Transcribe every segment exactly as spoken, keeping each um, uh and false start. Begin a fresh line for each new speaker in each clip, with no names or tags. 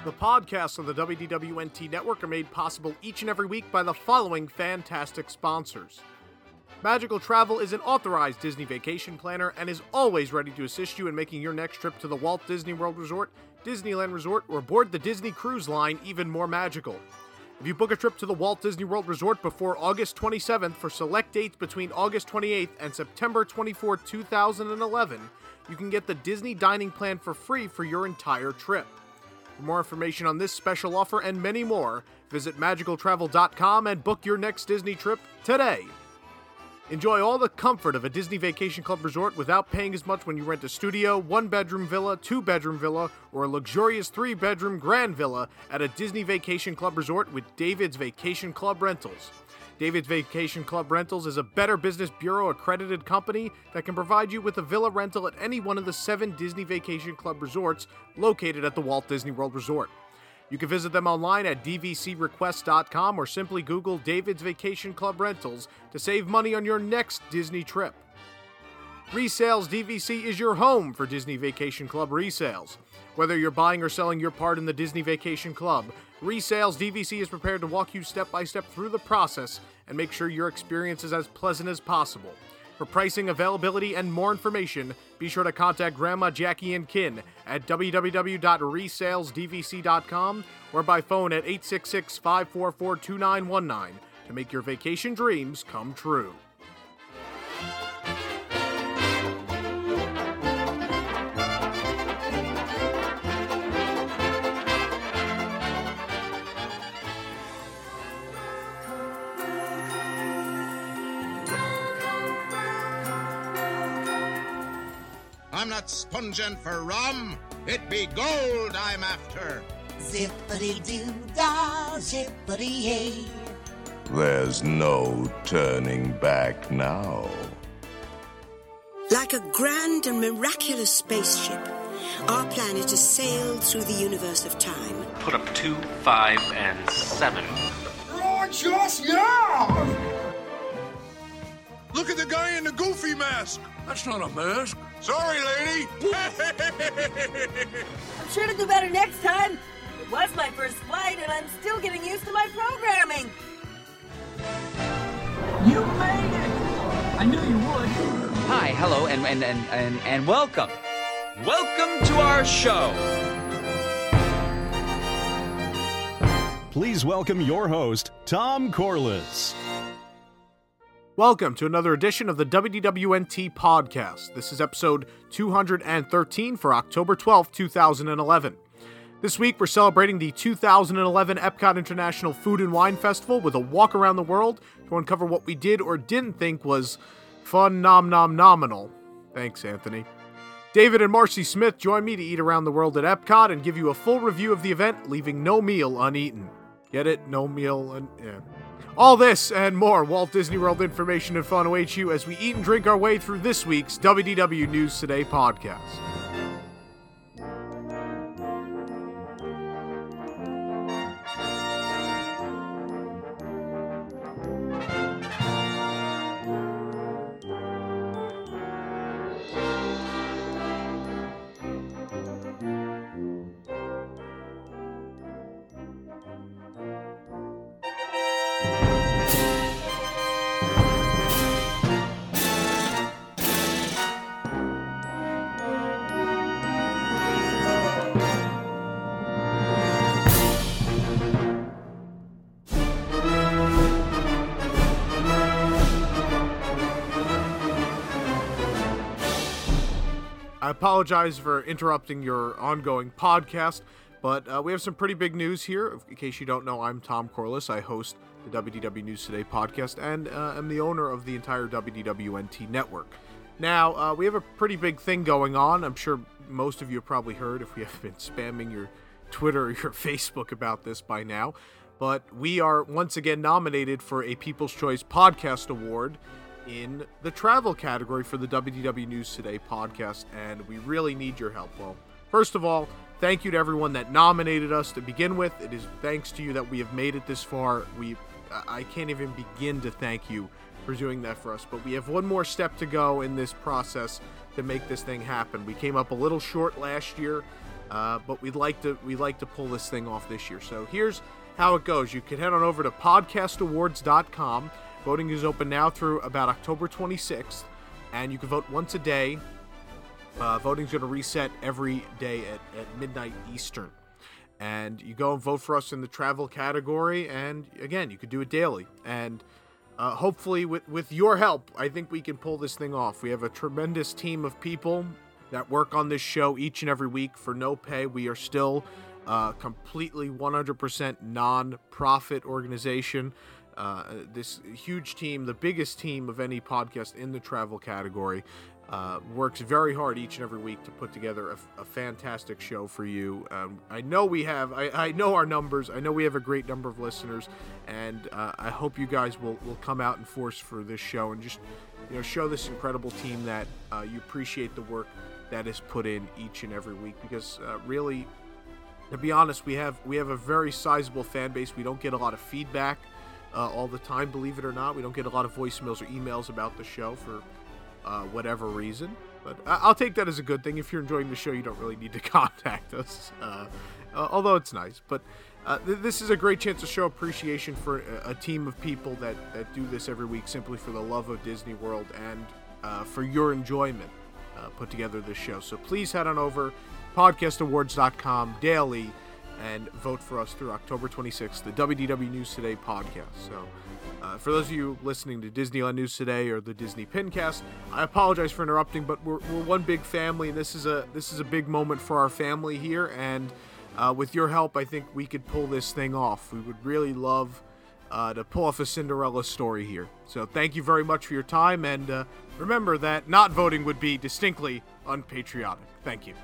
The podcasts on the W D W N T Network are made possible each and every week by the following fantastic sponsors. Magical Travel is an authorized Disney vacation planner and is always ready to assist you in making your next trip to the Walt Disney World Resort, Disneyland Resort, or aboard the Disney Cruise Line even more magical. If you book a trip to the Walt Disney World Resort before August twenty-seventh for select dates between August twenty-eighth and September twenty-fourth, two thousand eleven, you can get the Disney Dining Plan for free for your entire trip. For more information on this special offer and many more, visit magical travel dot com and book your next Disney trip today. Enjoy all the comfort of a Disney Vacation Club resort without paying as much when you rent a studio, one-bedroom villa, two-bedroom villa, or a luxurious three-bedroom grand villa at a Disney Vacation Club resort with David's Vacation Club Rentals. David's Vacation Club Rentals is a Better Business Bureau accredited company that can provide you with a villa rental at any one of the seven Disney Vacation Club resorts located at the Walt Disney World Resort. You can visit them online at d v c request dot com or simply Google David's Vacation Club Rentals to save money on your next Disney trip. Resales D V C is your home for Disney Vacation Club resales. Whether you're buying or selling your part in the Disney Vacation Club, Resales D V C is prepared to walk you step by step through the process and make sure your experience is as pleasant as possible. For pricing, availability, and more information, be sure to contact Grandma Jackie and Kin at w w w dot resales d v c dot com or by phone at eight six six, five four four, two nine one nine to make your vacation dreams come true.
I'm not sponging for rum. It be gold I'm after.
Zippity-doo-dah, zippity-yay.
There's no turning back now.
Like a grand and miraculous spaceship, our plan is to sail through the universe of time.
Put up two, five, and seven.
Righteous, yeah! Look at the guy in the goofy mask.
That's not a mask.
Sorry, lady.
I'm sure to do better next time. It was my first flight, and I'm still getting used to my programming.
You made it! I knew you would.
Hi, hello, and, and, and, and, and welcome. Welcome to our show.
Please welcome your host, Tom Corliss.
Welcome to another edition of the W D W N T podcast. This is episode two hundred thirteen for October twelfth, two thousand eleven. This week we're celebrating the two thousand eleven Epcot International Food and Wine Festival with a walk around the world to uncover what we did or didn't think was fun nom nom nominal. Thanks, Anthony. David and Marcy Smith join me to eat around the world at Epcot and give you a full review of the event, leaving no meal uneaten. Get it? No meal un... Yeah. All this and more Walt Disney World information and fun awaits you as we eat and drink our way through this week's W D W News Today podcast. I apologize for interrupting your ongoing podcast, but uh, we have some pretty big news here. In case you don't know, I'm Tom Corliss. I host the W D W News Today podcast and uh, am the owner of the entire W D W N T network. Now, uh, we have a pretty big thing going on. I'm sure most of you have probably heard if we have been spamming your Twitter or your Facebook about this by now. But we are once again nominated for a People's Choice Podcast Award in the travel category for the W D W News Today podcast, and we really need your help. Well, first of all, thank you to everyone that nominated us to begin with. It is thanks to you that we have made it this far. We, I can't even begin to thank you for doing that for us, but we have one more step to go in this process to make this thing happen. We came up a little short last year. uh, but we'd like to we'd like to pull this thing off this year. So here's how it goes. You can head on over to podcast awards dot com. Voting is open now through about October twenty-sixth, and you can vote once a day. Uh, voting's going to reset every day at, at midnight Eastern. And you go and vote for us in the travel category, and again, you could do it daily. And uh, hopefully, with, with your help, I think we can pull this thing off. We have a tremendous team of people that work on this show each and every week for no pay. We are still uh, completely one hundred percent non-profit organization. Uh, this huge team, the biggest team of any podcast in the travel category, uh, works very hard each and every week to put together a, a fantastic show for you. Um, I know we have, I, I know our numbers, I know we have a great number of listeners, and uh, I hope you guys will, will come out in force for this show and just, you know, show this incredible team that uh, you appreciate the work that is put in each and every week, because uh, really, to be honest, we have we have a very sizable fan base. We don't get a lot of feedback Uh, all the time, believe it or not. We don't get a lot of voicemails or emails about the show for uh, whatever reason, but I- I'll take that as a good thing. If you're enjoying the show, you don't really need to contact us, uh, uh, although it's nice. But uh, th- this is a great chance to show appreciation for a, a team of people that, that do this every week simply for the love of Disney World and uh, for your enjoyment, uh, put together this show. So please head on over podcast awards dot com daily and vote for us through October twenty-sixth, the W D W News Today podcast. So, uh, for those of you listening to Disneyland News Today or the Disney Pincast, I apologize for interrupting, but we're, we're one big family, and this is a this is a big moment for our family here. And uh, with your help, I think we could pull this thing off. We would really love uh, to pull off a Cinderella story here. So, thank you very much for your time, and uh, remember that not voting would be distinctly unpatriotic. Thank you.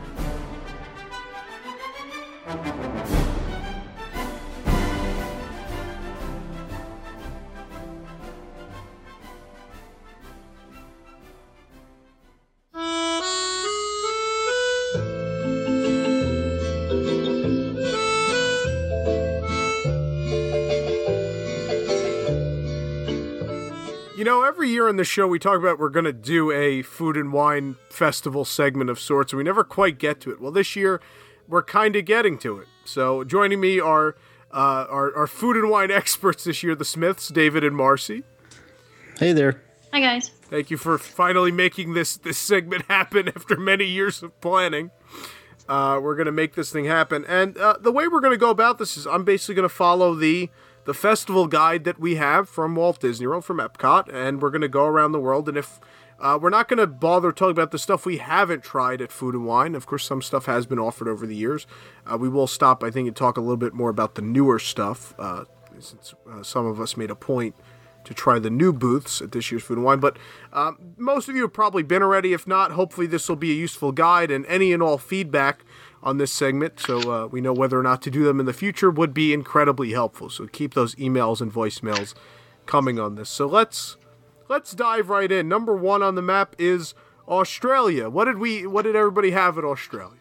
You know, every year on the show we talk about we're going to do a food and wine festival segment of sorts, and we never quite get to it. Well, this year we're kind of getting to it. So joining me are, uh, our, our food and wine experts this year, the Smiths, David and Marcy.
Hey there.
Hi, guys.
Thank you for finally making this, this segment happen after many years of planning. Uh, we're going to make this thing happen. And uh, the way we're going to go about this is I'm basically going to follow the the festival guide that we have from Walt Disney World, from Epcot, and we're going to go around the world. And if uh, we're not going to bother talking about the stuff we haven't tried at Food and Wine. Of course, some stuff has been offered over the years. Uh, we will stop, I think, and talk a little bit more about the newer stuff, uh, since uh, some of us made a point to try the new booths at this year's Food and Wine. But um, most of you have probably been already. If not, hopefully this will be a useful guide, and any and all feedback on this segment, so uh, we know whether or not to do them in the future, would be incredibly helpful. So keep those emails and voicemails coming on this. So let's let's dive right in. Number one on the map is Australia. What did we? What did everybody have at Australia?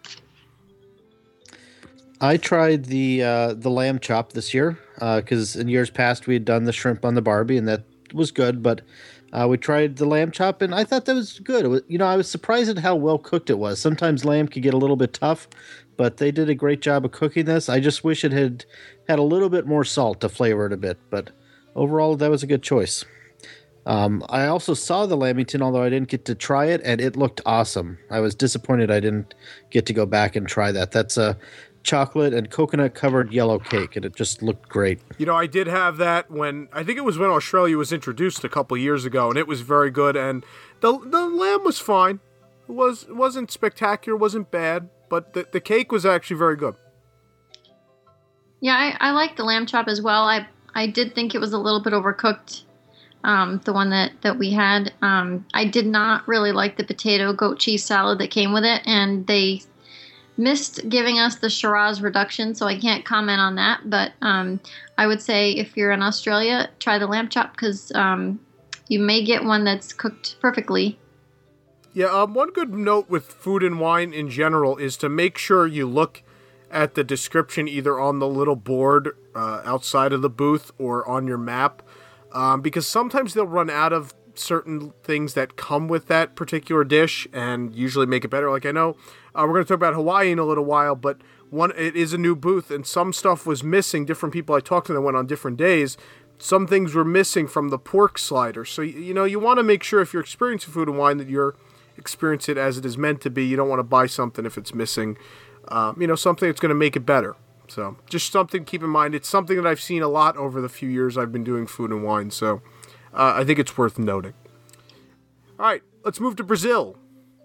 I tried the uh, the lamb chop this year because uh, in years past we had done the shrimp on the Barbie, and that was good. But uh, we tried the lamb chop, and I thought that was good. It was, you know, I was surprised at how well cooked it was. Sometimes lamb could get a little bit tough, but they did a great job of cooking this. I just wish it had had a little bit more salt to flavor it a bit, but overall that was a good choice. Um, I also saw the Lamington, although I didn't get to try it, and it looked awesome. I was disappointed I didn't get to go back and try that. That's a chocolate and coconut covered yellow cake, and it just looked great.
You know, I did have that when, I think it was when Australia was introduced a couple years ago, and it was very good, and the the lamb was fine. It, was, it wasn't spectacular, wasn't bad, but the, the cake was actually very good.
Yeah, I, I like the lamb chop as well. I I did think it was a little bit overcooked, um, the one that, that we had. Um, I did not really like the potato goat cheese salad that came with it, and they missed giving us the Shiraz reduction, so I can't comment on that. But um, I would say if you're in Australia, try the lamb chop, because um, you may get one that's cooked perfectly.
Yeah, um, one good note with food and wine in general is to make sure you look at the description either on the little board uh, outside of the booth or on your map, um, because sometimes they'll run out of certain things that come with that particular dish and usually make it better. Like I know uh, we're going to talk about Hawaii in a little while, but one it is a new booth and some stuff was missing. Different people I talked to that went on different days. Some things were missing from the pork slider. So, you know, you want to make sure if you're experiencing Food and Wine that you're experience it as it is meant to be. You don't want to buy something if it's missing, um, you know, something that's going to make it better. So just something to keep in mind. It's something that I've seen a lot over the few years I've been doing Food and Wine. So uh, I think it's worth noting. All right, let's move to Brazil.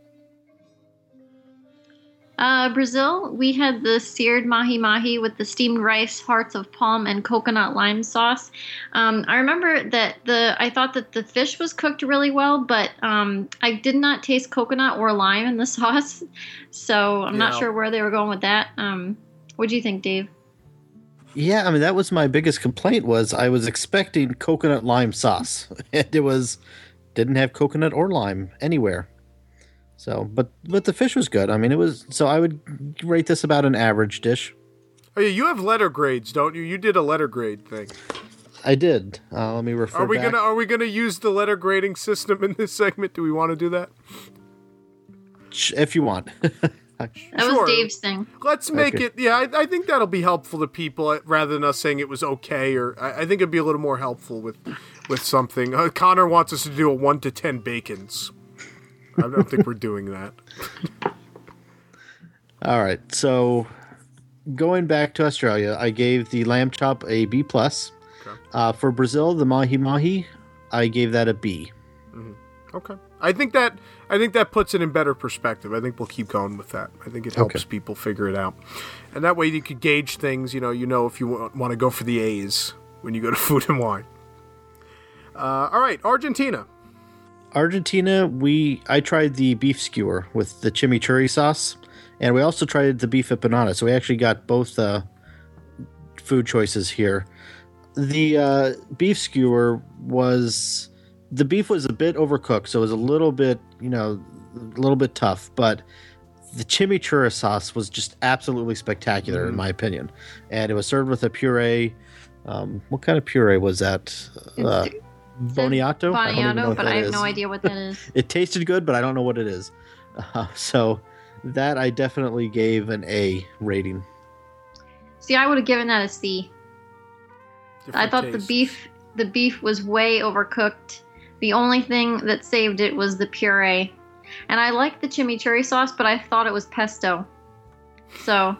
Uh, Brazil, we had the seared mahi-mahi with the steamed rice, hearts of palm, and coconut lime sauce. Um, I remember that the I thought that the fish was cooked really well, but um, I did not taste coconut or lime in the sauce, so I'm yeah. not sure where they were going with that. Um, what do you think, Dave?
Yeah, I mean, that was my biggest complaint was I was expecting coconut lime sauce. And it was didn't have coconut or lime anywhere. So, but but the fish was good. I mean, it was, so I would rate this about an average dish.
Oh yeah, you have letter grades, don't you? You did a letter grade thing.
I did. Uh, let me refer
Are we
back.
gonna Are we gonna use the letter grading system in this segment? Do we want to do that?
If you want.
That sure. was Dave's thing.
Let's make
okay.
it, yeah, I, I think that'll be helpful to people rather than us saying it was okay, or I, I think it'd be a little more helpful with, with something. Uh, Connor wants us to do a one to ten bacons. I don't think we're doing that.
All right. So going back to Australia, I gave the lamb chop a B plus. Okay. Uh, for Brazil, the mahi mahi, I gave that a B.
Mm-hmm. Okay. I think that I think that puts it in better perspective. I think we'll keep going with that. I think it helps okay. people figure it out, and that way you could gauge things. You know, you know if you want to go for the A's when you go to Food and Wine. Uh, all right, Argentina.
Argentina, we I tried the beef skewer with the chimichurri sauce, and we also tried the beef empanada. So we actually got both uh, food choices here. The uh, beef skewer was the beef was a bit overcooked, so it was a little bit, you know, a little bit tough. But the chimichurri sauce was just absolutely spectacular, mm. in my opinion, and it was served with a puree. Um, what kind of puree was that? Uh, Boniato?
Boniato, but I have is. no idea what that is.
It tasted good, but I don't know what it is. Uh, so that I definitely gave an A rating.
See, I would have given that a C.
Different
I thought
taste.
the beef the beef was way overcooked. The only thing that saved it was the puree. And I liked the chimichurri sauce, but I thought it was pesto. So,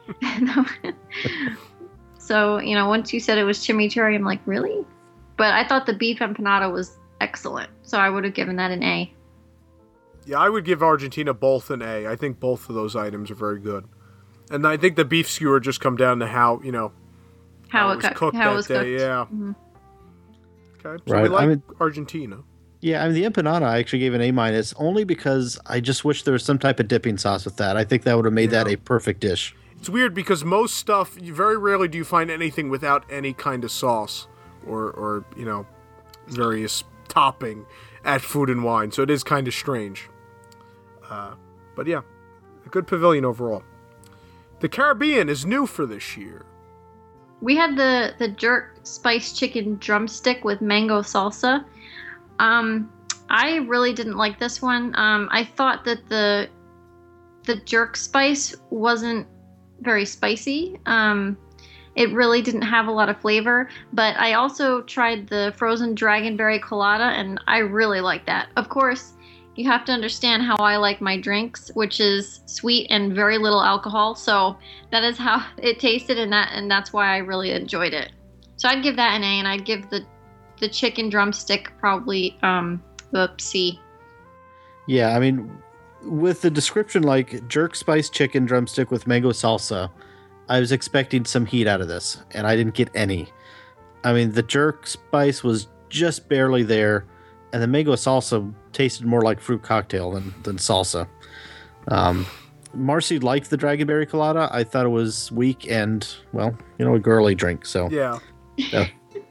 so you know, once you said it was chimichurri, I'm like, really? But I thought the beef empanada was excellent, so I would have given that an A.
Yeah, I would give Argentina both an A. I think both of those items are very good. And I think the beef skewer just come down to how, you know,
how, how it,
it was cooked
how
that
it was
day.
Cooked.
Yeah.
Mm-hmm.
Okay, so
right.
we like
I mean,
Argentina.
Yeah, I mean, the empanada I actually gave an A minus only because I just wish there was some type of dipping sauce with that. I think that would have made yeah. that a perfect dish.
It's weird because most stuff, you very rarely do you find anything without any kind of sauce. Or, or, you know, various topping at Food and Wine. So it is kind of strange. Uh, but yeah, a good pavilion overall. The Caribbean is new for this year.
We had the, the jerk spice chicken drumstick with mango salsa. Um, I really didn't like this one. Um, I thought that the the jerk spice wasn't very spicy. Um It really didn't have a lot of flavor, but I also tried the frozen dragonberry colada, and I really like that. Of course, you have to understand how I like my drinks, which is sweet and very little alcohol. So that is how it tasted, and that and that's why I really enjoyed it. So I'd give that an A, and I'd give the the chicken drumstick probably um, a C.
Yeah, I mean, with the description like jerk spice chicken drumstick with mango salsa, I was expecting some heat out of this, and I didn't get any. I mean, the jerk spice was just barely there, and the mango salsa tasted more like fruit cocktail than, than salsa. Um, Marcy liked the dragonberry colada. I thought it was weak and, well, you know, a girly drink. So
yeah.
So,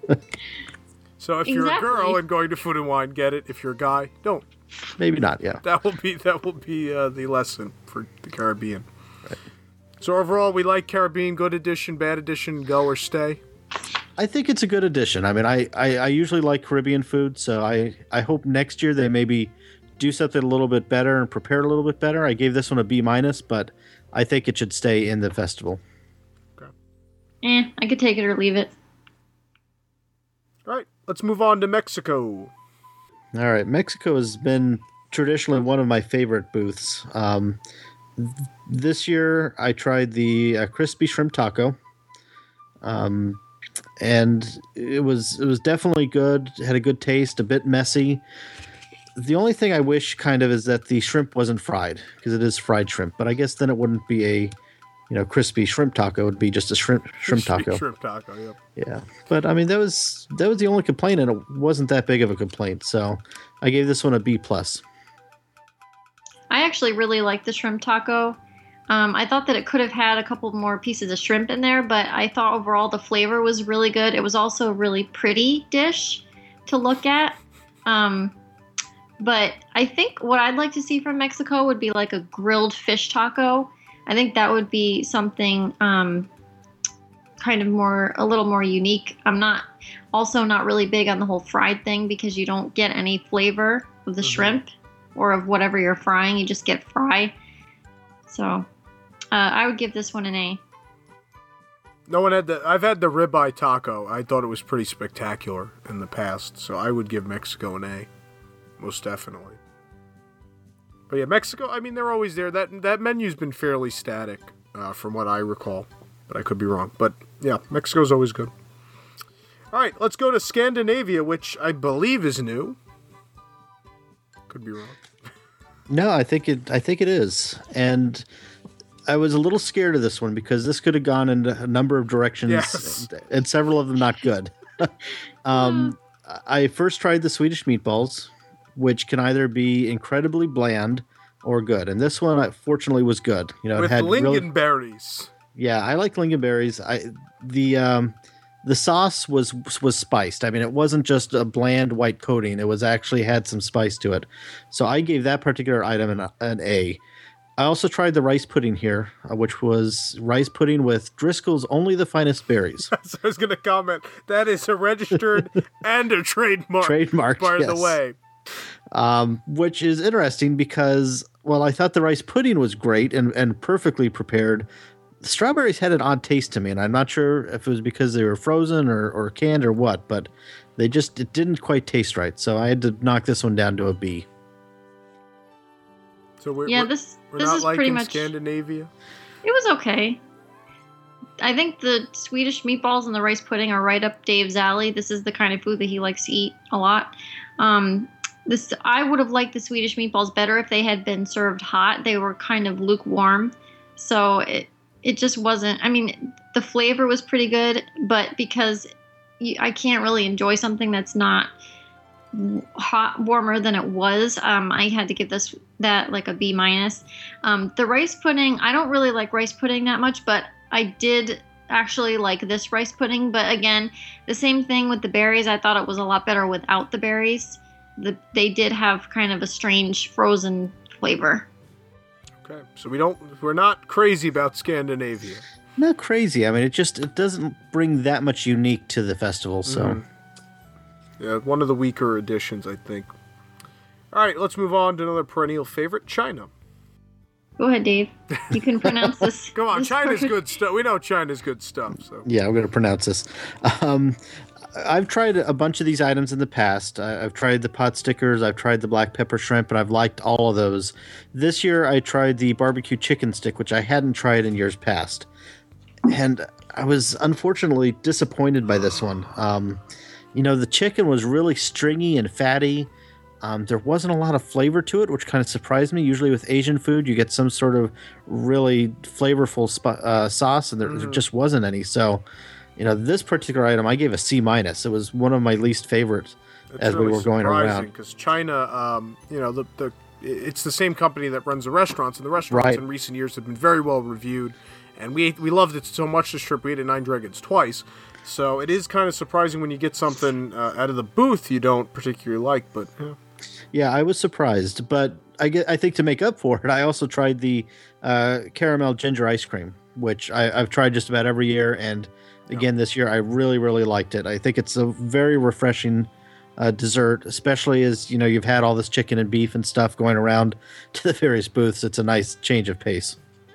so if
exactly.
you're a girl and going to Food and Wine, get it. If you're a guy, don't.
Maybe not. Yeah.
That will be that will be uh, the lesson for the Caribbean. So overall, we like Caribbean. Good edition, bad edition, go or stay.
I think it's a good addition. I mean, I, I, I usually like Caribbean food, so I, I hope next year they maybe do something a little bit better and prepare a little bit better. I gave this one a B minus, but I think it should stay in the festival.
Okay. Eh, I could take it or leave it.
All right, let's move on to Mexico.
All right, Mexico has been traditionally one of my favorite booths. Um, th- this year, I tried the uh, crispy shrimp taco. Um, and it was it was definitely good. It had a good taste, a bit messy. The only thing I wish kind of is that the shrimp wasn't fried, because it is fried shrimp. But I guess then it wouldn't be a, you know, crispy shrimp taco. It would be just a shrimp shrimp taco.
Shrimp taco, yep.
Yeah, but I mean that was that was the only complaint, and it wasn't that big of a complaint. So I gave this one a B plus.
I actually really like the shrimp taco. Um, I thought that it could have had a couple more pieces of shrimp in there, but I thought overall the flavor was really good. It was also a really pretty dish to look at. Um, but I think what I'd like to see from Mexico would be like a grilled fish taco. I think that would be something um, kind of more, a little more unique. I'm not, also not really big on the whole fried thing because you don't get any flavor of the mm-hmm. shrimp or of whatever you're frying. You just get fry. So uh, I would give this one an A.
No one had the. I've had the ribeye taco. I thought it was pretty spectacular in the past, so I would give Mexico an A, most definitely. But yeah, Mexico. I mean, they're always there. That that menu's been fairly static, uh, from what I recall, but I could be wrong. But yeah, Mexico's always good. All right, let's go to Scandinavia, which I believe is new. Could be wrong.
No, I think it. I think it is, and I was a little scared of this one because this could have gone in a number of directions,
yes.
and, and several of them not good. um, I first tried the Swedish meatballs, which can either be incredibly bland or good, and this one, fortunately, was good. You know,
with
it had
lingonberries.
Really, yeah, I like lingonberries. I the um, the sauce was was spiced. I mean, it wasn't just a bland white coating. It was actually had some spice to it. So I gave that particular item an, an A. I also tried the rice pudding here, uh, which was rice pudding with Driscoll's Only the Finest Berries.
So I was going to comment, that is a registered and a trademark.
Trademark,
by
yes.
the way.
Um, which is interesting because, well, I thought the rice pudding was great and, and perfectly prepared. The strawberries had an odd taste to me, and I'm not sure if it was because they were frozen or, or canned or what, but they just, it didn't quite taste right. So I had to knock this one down to a B.
So we're,
yeah,
we're,
this
we're
this
not
is
liking
pretty much
Scandinavia.
It was okay. I think the Swedish meatballs and the rice pudding are right up Dave's alley. This is the kind of food that he likes to eat a lot. Um, this I would have liked the Swedish meatballs better if they had been served hot. They were kind of lukewarm, so it it just wasn't. I mean, the flavor was pretty good, but because you, I can't really enjoy something that's not hot warmer than it was, um I had to give this that like a B minus. Um the rice pudding, I don't really like rice pudding that much, but I did actually like this rice pudding. But again, the same thing with the berries. I thought it was a lot better without the berries. The, they did have kind of a strange frozen flavor.
Okay, so we don't we're not crazy about Scandinavia.
Not crazy. I mean, it just it doesn't bring that much unique to the festival, so
mm-hmm. Yeah, one of the weaker editions, I think. All right, let's move on to another perennial favorite, China.
Go ahead, Dave. You can pronounce this.
Come on,
this
China's
word.
good stuff. We know China's good stuff. So
yeah, I'm going to pronounce this. Um, I've tried a bunch of these items in the past. I, I've tried the pot stickers. I've tried the black pepper shrimp, and I've liked all of those. This year, I tried the barbecue chicken stick, which I hadn't tried in years past. And I was unfortunately disappointed by this one. Um, you know, the chicken was really stringy and fatty. Um, there wasn't a lot of flavor to it, which kind of surprised me. Usually with Asian food, you get some sort of really flavorful sp- uh, sauce, and there, mm-hmm. there just wasn't any. So, you know, this particular item, I gave a C minus. It was one of my least favorites
it's
as
really
we were going around.
Because China, um, you know, the, the it's the same company that runs the restaurants, and the restaurants
right.
in recent years have been very well reviewed. And we ate, we loved it so much this trip. We ate at Nine Dragons twice. So it is kind of surprising when you get something uh, out of the booth you don't particularly like. But yeah.
Yeah, I was surprised, but I get. I think to make up for it, I also tried the uh, caramel ginger ice cream, which I, I've tried just about every year, and again this year. I really, really liked it. I think it's a very refreshing uh, dessert, especially as, you know, you've had all this chicken and beef and stuff going around to the various booths. It's a nice change of pace.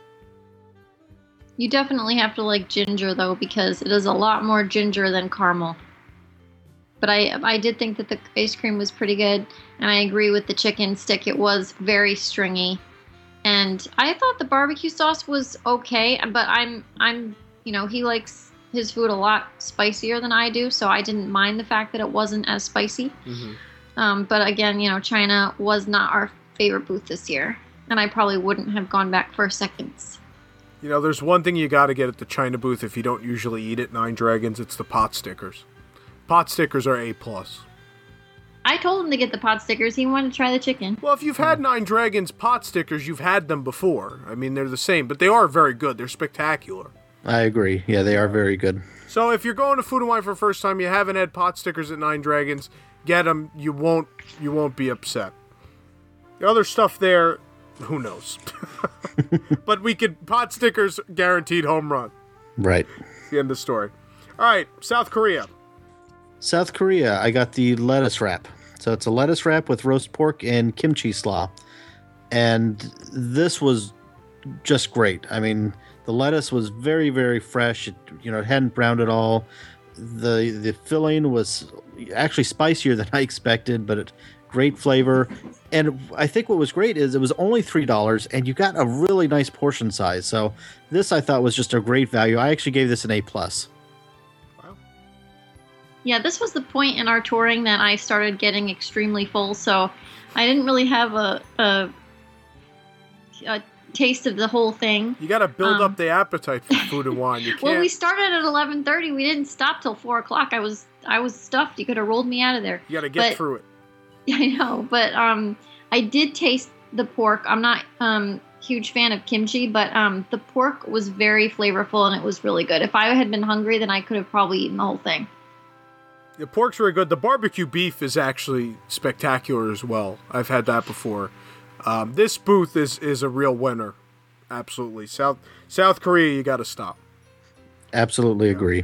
You definitely have to like ginger, though, because it is a lot more ginger than caramel. But I I did think that the ice cream was pretty good, and I agree with the chicken stick. It was very stringy. And I thought the barbecue sauce was okay, but I'm, I'm, you know, he likes his food a lot spicier than I do, so I didn't mind the fact that it wasn't as spicy. Mm-hmm. Um, but again, you know, China was not our favorite booth this year, and I probably wouldn't have gone back for seconds.
You know, there's one thing you got to get at the China booth if you don't usually eat at Nine Dragons. It's the pot stickers. Pot stickers are A plus.
I told him to get the pot stickers. He wanted to try the chicken.
Well, if you've had Nine Dragons pot stickers, you've had them before. I mean, they're the same, but they are very good. They're spectacular.
I agree. Yeah, they are very good.
So if you're going to Food and Wine for the first time, you haven't had pot stickers at Nine Dragons, get them. You won't, you won't be upset. The other stuff there, who knows? But we could, pot stickers, guaranteed home run.
Right.
The end of the story. All right, South Korea.
South Korea, I got the lettuce wrap. So it's a lettuce wrap with roast pork and kimchi slaw. And this was just great. I mean, the lettuce was very, very fresh. It, you know, it hadn't browned at all. The the filling was actually spicier than I expected, but it great flavor. And I think what was great is it was only three dollars, and you got a really nice portion size. So this I thought was just a great value. I actually gave this an A plus.
Yeah, this was the point in our touring that I started getting extremely full, so I didn't really have a a, a taste of the whole thing.
You got to build um, up the appetite for Food and Wine. You can't.
Well, we started at eleven thirty. We didn't stop till four o'clock. I was I was stuffed. You could have rolled me out of there.
You got to get
but,
through it.
I know, but um, I did taste the pork. I'm not um huge fan of kimchi, but um, the pork was very flavorful and it was really good. If I had been hungry, then I could have probably eaten the whole thing.
The pork's very good. The barbecue beef is actually spectacular as well. I've had that before. Um, this booth is, is a real winner. Absolutely. South South Korea, you got to stop.
Absolutely agree.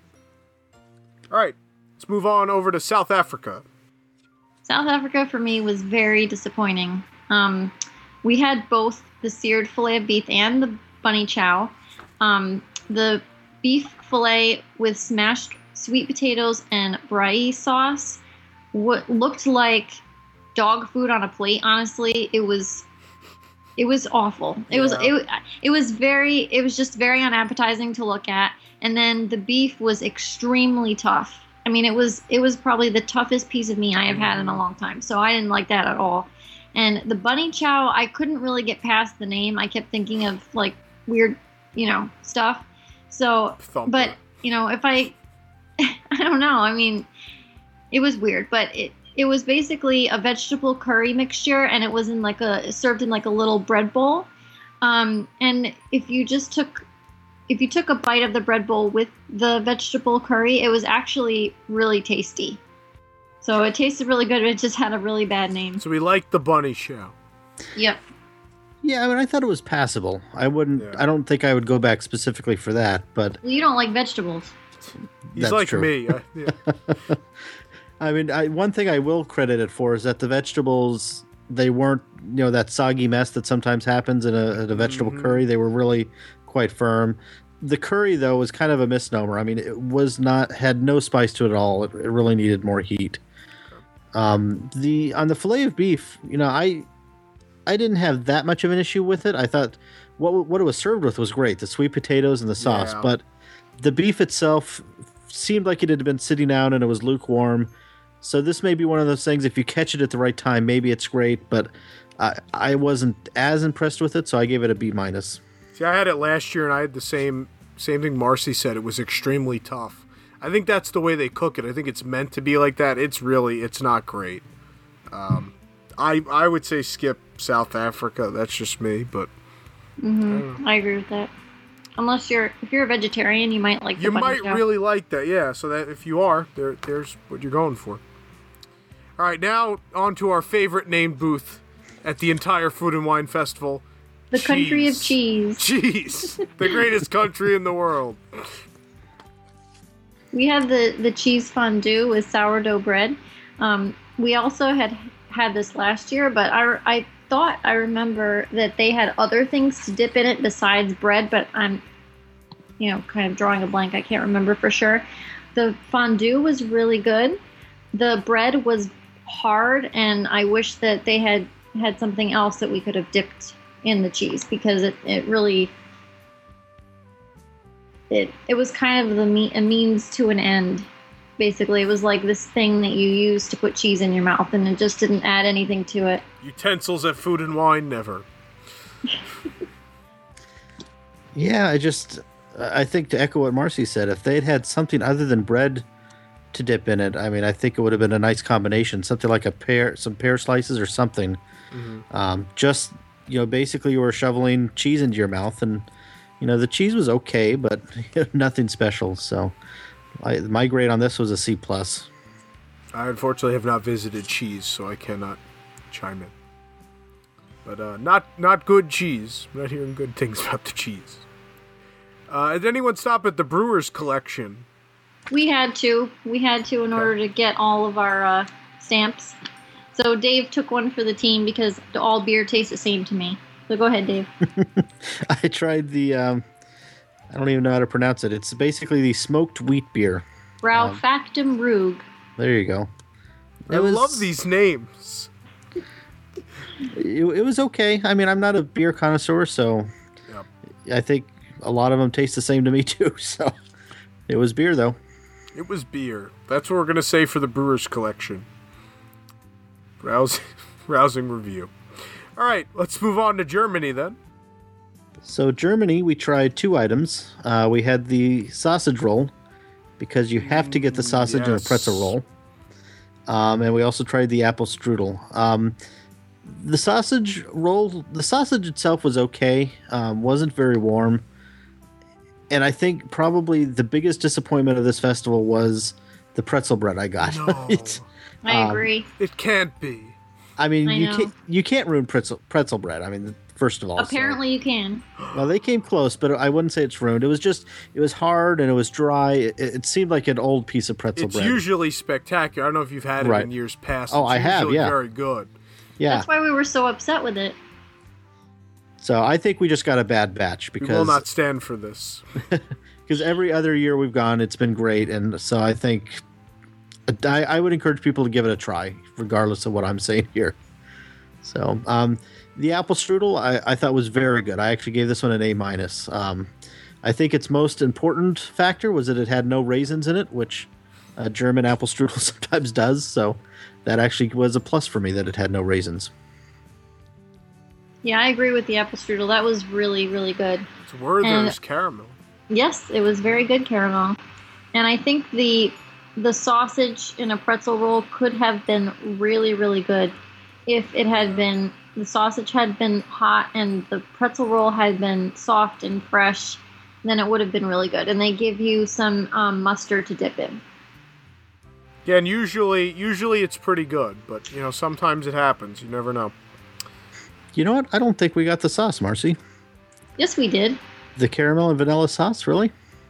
All right. Let's move on over to South Africa.
South Africa, for me, was very disappointing. Um, we had both the seared filet of beef and the bunny chow. Um, the beef filet with smashed sweet potatoes and braai sauce what looked like dog food on a plate. Honestly, it was it was awful. It yeah. was it, it was very it was just very unappetizing to look at. And then the beef was extremely tough. I mean, it was it was probably the toughest piece of meat I have had in a long time. So I didn't like that at all. And the bunny chow, I couldn't really get past the name. I kept thinking of like weird, you know, stuff. So, Thumper. But you know, if I I don't know. I mean, it was weird, but it, it was basically a vegetable curry mixture, and it was in like a served in like a little bread bowl. Um, and if you just took if you took a bite of the bread bowl with the vegetable curry, it was actually really tasty. So it tasted really good, but it just had a really bad name.
So we liked the bunny chow.
Yep.
Yeah, I mean, I thought it was passable. I wouldn't. Yeah. I don't think I would go back specifically for that, but
well, you don't like vegetables.
He's
That's
like
true.
me. I, yeah.
I mean, I, one thing I will credit it for is that the vegetables, they weren't, you know, that soggy mess that sometimes happens in a, in a vegetable mm-hmm. curry. They were really quite firm. The curry, though, was kind of a misnomer. I mean, it was not, had no spice to it at all. It, it really needed more heat. Um, the on the filet of beef, you know, I I didn't have that much of an issue with it. I thought what what it was served with was great, the sweet potatoes and the sauce, yeah. but the beef itself seemed like it had been sitting down and it was lukewarm. So this may be one of those things, if you catch it at the right time, maybe it's great, but I, I wasn't as impressed with it, so I gave it a B minus.
See, I had it last year, and I had the same same thing Marcy said. It was extremely tough. I think that's the way they cook it. I think it's meant to be like that. It's really, it's not great. Um, I I would say skip South Africa. That's just me, but
mm-hmm. I, I agree with that. Unless you're, if you're a vegetarian, you might like the
You might
chow.
really like that, yeah. So that if you are, there, there's what you're going for. All right, now on to our favorite named booth at the entire Food and Wine Festival.
The
cheese.
Country of Cheese.
Cheese. The greatest country in the world.
We had the, the cheese fondue with sourdough bread. Um, we also had had this last year, but I, I thought I remember that they had other things to dip in it besides bread, but I'm, you know, kind of drawing a blank. I can't remember for sure. The fondue was really good. The bread was hard, and I wish that they had had something else that we could have dipped in the cheese, because it, it really... It it was kind of the me, a means to an end, basically. It was like this thing that you use to put cheese in your mouth, and it just didn't add anything to it.
Utensils at Food and Wine, never.
Yeah, I just, I think to echo what Marcy said, if they'd had something other than bread to dip in it, I mean, I think it would have been a nice combination. Something like a pear, some pear slices or something. Mm-hmm. Um, just, you know, basically you were shoveling cheese into your mouth, and you know, the cheese was okay, but nothing special. So I, my grade on this was a C plus.
I unfortunately have not visited cheese, so I cannot chime in. But uh, not not good cheese. I'm not hearing good things about the cheese. Uh, did anyone stop at the Brewers Collection?
We had to. We had to in okay. order to get all of our uh, stamps. So Dave took one for the team because all beer tastes the same to me. So go ahead, Dave.
I tried the, um, I don't even know how to pronounce it. It's basically the smoked wheat beer.
Braufaktum um, Rug.
There you go.
It I was, love these names.
It, it was okay. I mean, I'm not a beer connoisseur, so yep. I think a lot of them taste the same to me too. So it was beer, though.
It was beer. That's what we're going to say for the Brewers Collection. Rousing, rousing review. All right, let's move on to Germany then.
So Germany, we tried two items. Uh, we had the sausage roll, because you have to get the sausage yes. in a pretzel roll. Um, and we also tried the apple strudel. Um, the sausage roll, the sausage itself was okay. Um, wasn't very warm. And I think probably the biggest disappointment of this festival was the pretzel bread I got.
No.
it's,
I
um,
agree.
It can't be.
I mean,
I
you
know.
can't you can't ruin pretzel pretzel bread. I mean, first of all,
apparently
so.
you can.
Well, they came close, but I wouldn't say it's ruined. It was just it was hard and it was dry. It, it seemed like an old piece of pretzel
it's
bread.
It's usually spectacular. I don't know if you've had it
right.
in years past.
Oh,
it's
I have. Yeah,
very good.
Yeah,
that's why we were so upset with it.
So I think we just got a bad batch because
we will not stand for this.
Because every other year we've gone, it's been great, and so I think I, I would encourage people to give it a try, regardless of what I'm saying here. So, um, the apple strudel I, I thought was very good. I actually gave this one an A minus. Um, I think its most important factor was that it had no raisins in it, which a German apple strudel sometimes does. So that actually was a plus for me that it had no raisins.
Yeah, I agree with the apple strudel. That was really, really good.
It's Werther's caramel.
Yes, it was very good caramel. And I think the the sausage in a pretzel roll could have been really, really good if it had been, the sausage had been hot and the pretzel roll had been soft and fresh, then it would have been really good. And they give you some um, mustard to dip in.
Yeah, and usually, usually it's pretty good, but, you know, sometimes it happens. You never know.
You know what? I don't think we got the sauce, Marcy.
Yes, we did.
The caramel and vanilla sauce, really?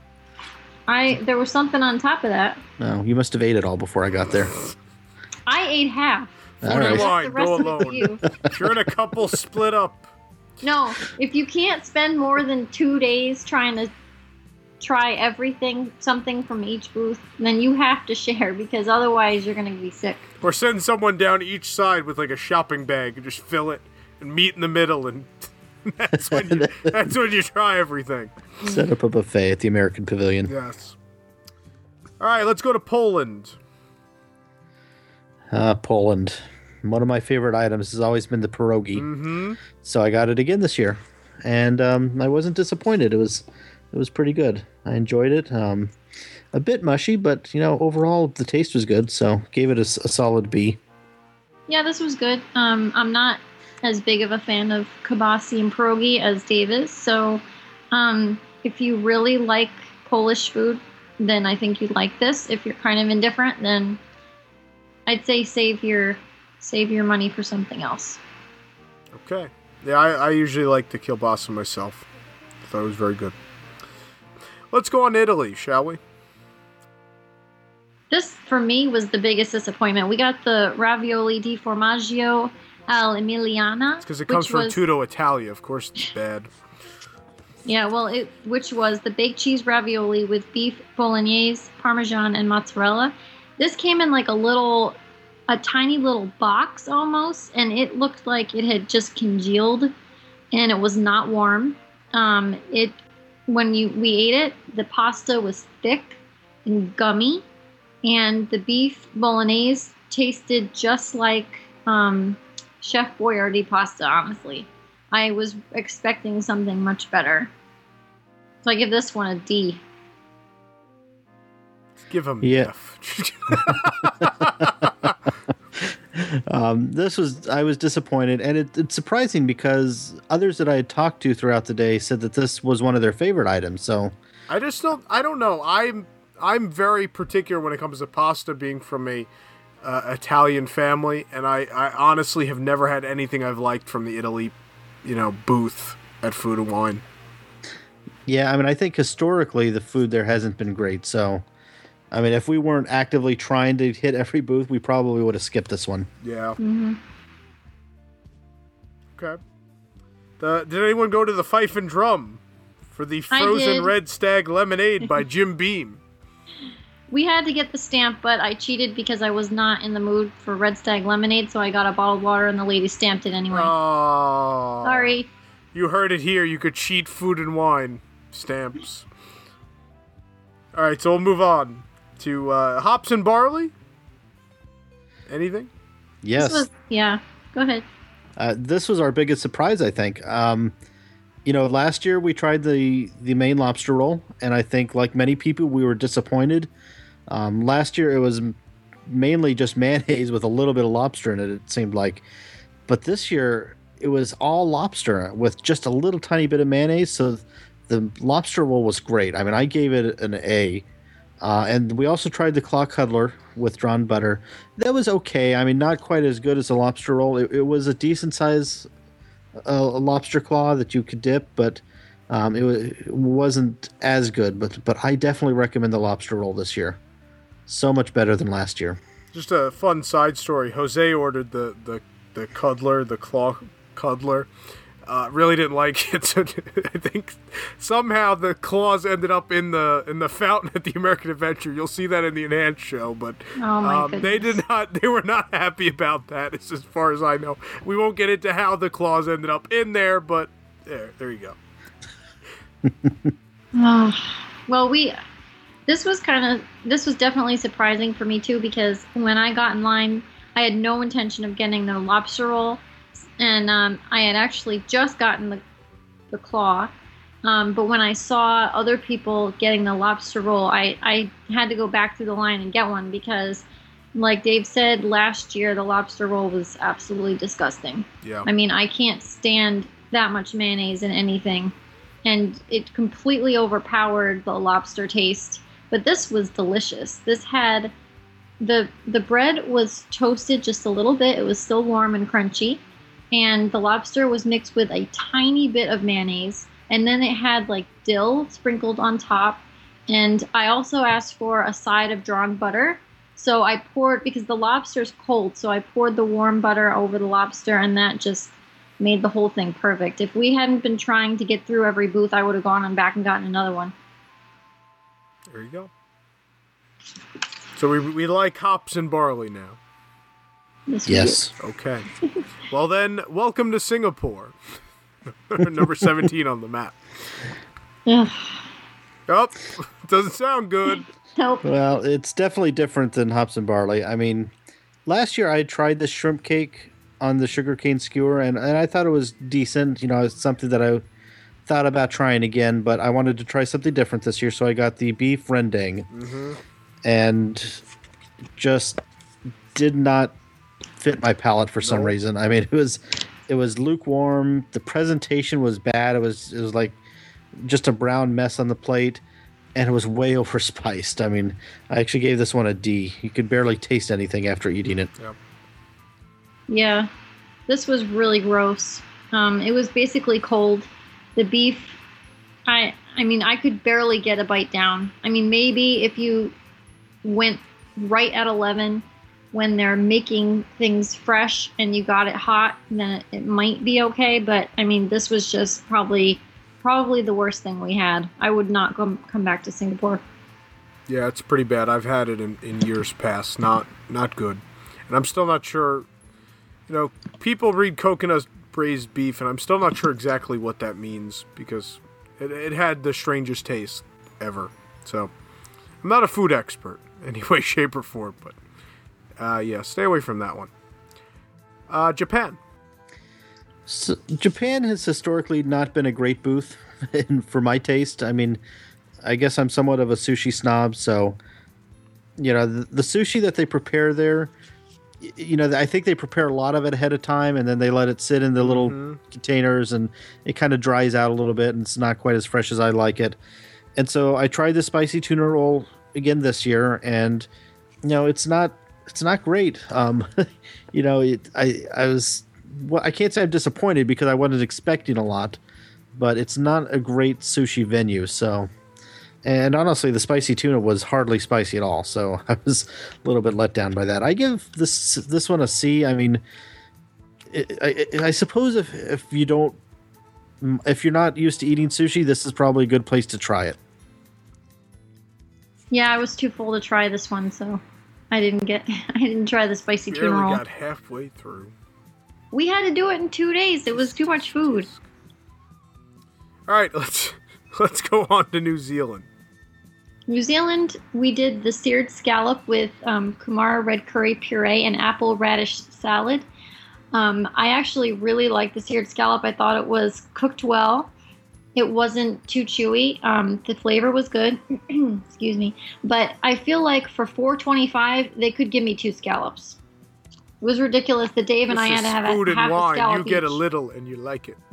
I There was something on top of that.
No, you must have ate it all before I got there.
I ate half.
All right.
Wine, go alone. If you're in a couple, split up.
No, if you can't spend more than two days trying to try everything, something from each booth, then you have to share, because otherwise you're going to be sick.
Or send someone down each side with like a shopping bag and just fill it and meet in the middle, and that's when you, that's when you try everything.
Set up a buffet at the American Pavilion.
Yes. All right, let's go to Poland.
Uh, Poland. One of my favorite items has always been the pierogi.
Mm-hmm.
So I got it again this year, and um, I wasn't disappointed. It was, it was pretty good. I enjoyed it. Um, a bit mushy, but you know, overall the taste was good. So gave it a, a solid B.
Yeah, this was good. Um, I'm not as big of a fan of kibasi and pierogi as Dave is. So um, if you really like Polish food, then I think you'd like this. If you're kind of indifferent, then I'd say save your save your money for something else.
Okay. Yeah, I, I usually like the kielbasa myself. I thought it was very good. Let's go on to Italy, shall we?
This, for me, was the biggest disappointment. We got the ravioli di formaggio al Emiliana.
It's because it comes from
was,
Tutto Italia. Of course it's bad.
Yeah, well, it which was the baked cheese ravioli with beef bolognese, parmesan, and mozzarella. This came in like a little, a tiny little box almost, and it looked like it had just congealed, and it was not warm. Um, it when you we ate it, the pasta was thick and gummy, and the beef bolognese tasted just like um, Chef Boyardee pasta, honestly. I was expecting something much better. So I give this one a D.
Give him
yeah.
F.
um, this was, I was disappointed, and it, it's surprising because others that I had talked to throughout the day said that this was one of their favorite items. So
I just don't, I don't know. I'm, I'm very particular when it comes to pasta being from a uh, Italian family, and I, I honestly have never had anything I've liked from the Italy, you know, booth at Food and Wine.
Yeah, I mean, I think historically the food there hasn't been great. So, I mean, if we weren't actively trying to hit every booth, we probably would have skipped this one.
Yeah.
Mm-hmm.
Okay. The, did anyone go to the Fife and Drum for the Frozen Red Stag Lemonade by Jim Beam?
We had to get the stamp, but I cheated because I was not in the mood for Red Stag Lemonade, so I got a bottled water, and the lady stamped it anyway.
Oh.
Sorry.
You heard it here. You could cheat Food and Wine stamps. All right, so we'll move on to uh, Hops and Barley. Anything?
Yes.
This was, yeah, go ahead.
Uh, this was our biggest surprise, I think. Um, you know, last year we tried the, the Maine lobster roll, and I think, like many people, we were disappointed. Um, last year it was mainly just mayonnaise with a little bit of lobster in it, it seemed like. But this year it was all lobster with just a little tiny bit of mayonnaise, so the lobster roll was great. I mean, I gave it an A. Uh, and we also tried the claw cuddler with drawn butter. That was okay. I mean, not quite as good as a lobster roll. It, it was a decent size uh, lobster claw that you could dip, but um, it, was, it wasn't as good. But but I definitely recommend the lobster roll this year. So much better than last year.
Just a fun side story. Jose ordered the, the, the cuddler, the claw cuddler. Uh, really didn't like it, so I think somehow the claws ended up in the in the fountain at the American Adventure. You'll see that in the enhanced show, but
oh my
um, they did not. They were not happy about that, as far as I know. We won't get into how the claws ended up in there, but there, there you go.
Oh, well, we. This was kind of. This was definitely surprising for me too, because when I got in line, I had no intention of getting the lobster roll. And um, I had actually just gotten the, the claw. Um, but when I saw other people getting the lobster roll, I, I had to go back through the line and get one because, like Dave said, last year the lobster roll was absolutely disgusting.
Yeah.
I mean, I can't stand that much mayonnaise in anything. And it completely overpowered the lobster taste. But this was delicious. This had... The, the bread was toasted just a little bit. It was still warm and crunchy. And the lobster was mixed with a tiny bit of mayonnaise. And then it had like dill sprinkled on top. And I also asked for a side of drawn butter. So I poured, because the lobster's cold, so I poured the warm butter over the lobster, and that just made the whole thing perfect. If we hadn't been trying to get through every booth, I would have gone on back and gotten another one.
There you go. So we we like Hops and Barley now.
Yes.
Yes.
Okay. Well then, welcome to Singapore. Number seventeen on the map.
Yeah.
Oh, doesn't sound good.
Nope.
Well, it's definitely different than Hops and Barley. I mean, last year I tried the shrimp cake on the sugarcane skewer, and, and I thought it was decent. You know, it's something that I thought about trying again, but I wanted to try something different this year, so I got the beef rendang.
Mm-hmm.
And just did not fit my palate for some
no.
reason. I mean, it was it was lukewarm. The presentation was bad. It was it was like just a brown mess on the plate, and it was way overspiced. I mean, I actually gave this one a D. You could barely taste anything after eating it.
Yep.
Yeah, this was really gross. Um, it was basically cold. The beef, I I mean, I could barely get a bite down. I mean, maybe if you went right at eleven, when they're making things fresh and you got it hot, then it, it might be okay. But I mean, this was just probably probably the worst thing we had. I would not go, come back to Singapore.
Yeah, it's pretty bad. I've had it in, in years past. Not not good. And I'm still not sure. You know, people read coconut braised beef, and I'm still not sure exactly what that means because it, it had the strangest taste ever. So, I'm not a food expert in any way, shape, or form, but uh, yeah, stay away from that one. Uh, Japan.
So, Japan has historically not been a great booth for my taste. I mean, I guess I'm somewhat of a sushi snob, so, you know, the, the sushi that they prepare there, you know, I think they prepare a lot of it ahead of time, and then they let it sit in the little mm-hmm. containers, and it kind of dries out a little bit, and it's not quite as fresh as I like it. And so I tried the spicy tuna roll again this year, and, you know, it's not it's not great. Um, you know, it, I I was well, I can't say I'm disappointed because I wasn't expecting a lot, but it's not a great sushi venue. So, and honestly, the spicy tuna was hardly spicy at all. So I was a little bit let down by that. I give this this one a C. I mean, it, I, I suppose if if you don't if you're not used to eating sushi, this is probably a good place to try it.
Yeah, I was too full to try this one, so I didn't get. I didn't try the spicy
Barely
tuna roll.
Got halfway through.
We had to do it in two days. It was too much food.
All right, let's let's go on to New Zealand.
New Zealand, we did the seared scallop with um, Kumara red curry puree and apple radish salad. Um, I actually really liked the seared scallop. I thought it was cooked well. It wasn't too chewy. Um, the flavor was good. Excuse me. But I feel like for four twenty-five, they could give me two scallops. It was ridiculous that Dave and
this
I had to have
food
a,
and
half
wine.
a scallop
You get
each.
a little and you like it.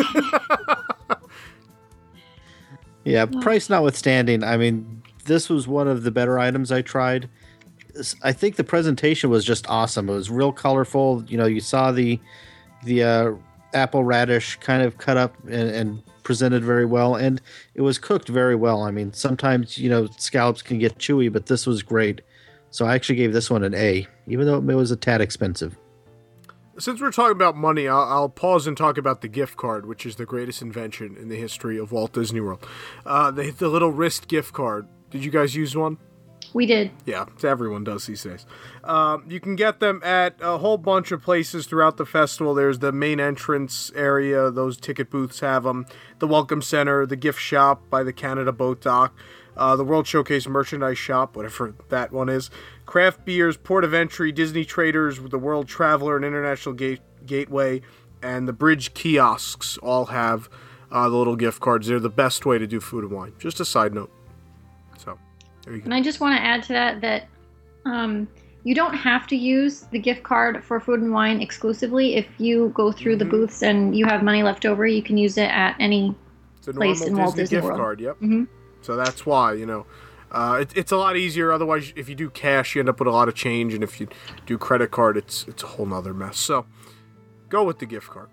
Yeah, price notwithstanding, I mean, this was one of the better items I tried. I think the presentation was just awesome. It was real colorful. You know, you saw the the uh, apple radish kind of cut up and, and presented very well, and it was cooked very well. I mean, sometimes, you know, scallops can get chewy, but this was great. So I actually gave this one an A, even though it was a tad expensive.
Since we're talking about money, I'll, I'll pause and talk about the gift card, which is the greatest invention in the history of Walt Disney World. Uh, the, the little wrist gift card. Did you guys use one?
We did.
Yeah, everyone does these days. Um, you can get them at a whole bunch of places throughout the festival. There's the main entrance area. Those ticket booths have them. The Welcome Center, the gift shop by the Canada Boat Dock, uh, the World Showcase Merchandise Shop, whatever that one is, Craft Beers, Port of Entry, Disney Traders, the World Traveler and International Gate- Gateway, and the Bridge kiosks all have uh, the little gift cards. They're the best way to do food and wine. Just a side note. So, there you go.
And I just want to add to that that um, you don't have to use the gift card for food and wine exclusively. If you go through mm-hmm. the booths and you have money left over, you can use it at any
it's a
place in
Disney
Walt Disney
gift
World.
Card, yep.
Mm-hmm.
So that's why, you know, uh, it, it's a lot easier. Otherwise, if you do cash, you end up with a lot of change, and if you do credit card, it's it's a whole nother mess. So go with the gift card.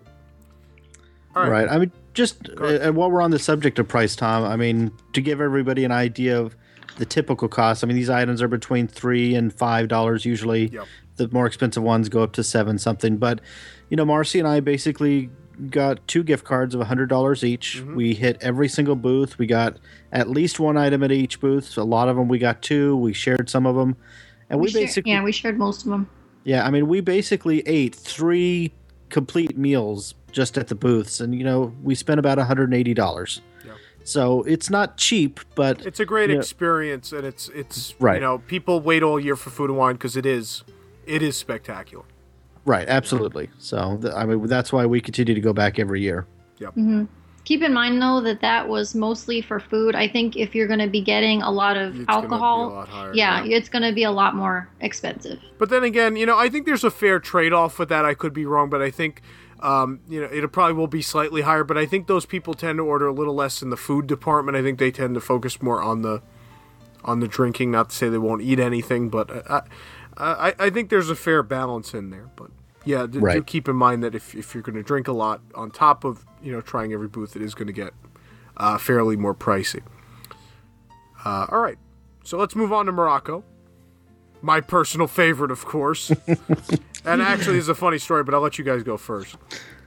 All right. right. I mean, just uh, while we're on the subject of price, Tom, I mean, to give everybody an idea of the typical cost, I mean, these items are between three and five dollars usually.
Yep. The
more expensive ones go up to seven something. But, you know, Marcy and I basically got two gift cards of one hundred dollars each. Mm-hmm. We hit every single booth. We got at least one item at each booth. So a lot of them we got two. We shared some of them. And we,
we
basically...
Shared, yeah, we shared most of them.
Yeah, I mean, we basically ate three complete meals just at the booths. And, you know, we spent about one hundred eighty dollars. Yep. So it's not cheap, but...
It's a great
you know,
experience, and it's, it's
right.
you know, people wait all year for food and wine because it is, it is spectacular.
Right, absolutely. So, th- I mean, that's why we continue to go back every year.
Yep.
Mm-hmm. Keep in mind, though, that that was mostly for food. I think if you're going to be getting a lot of
it's
alcohol,
lot higher,
yeah,
yeah,
it's going to be a lot more expensive.
But then again, you know, I think there's a fair trade-off with that. I could be wrong, but I think, um, you know, it probably will be slightly higher. But I think those people tend to order a little less in the food department. I think they tend to focus more on the on the drinking. Not to say they won't eat anything, but I, I, I think there's a fair balance in there. But yeah, do,
right.
do keep in mind that if, if you're going to drink a lot on top of, you know, trying every booth, it is going to get uh, fairly more pricey. Uh, all right, so let's move on to Morocco. My personal favorite, of course. And actually, it's a funny story, but I'll let you guys go first.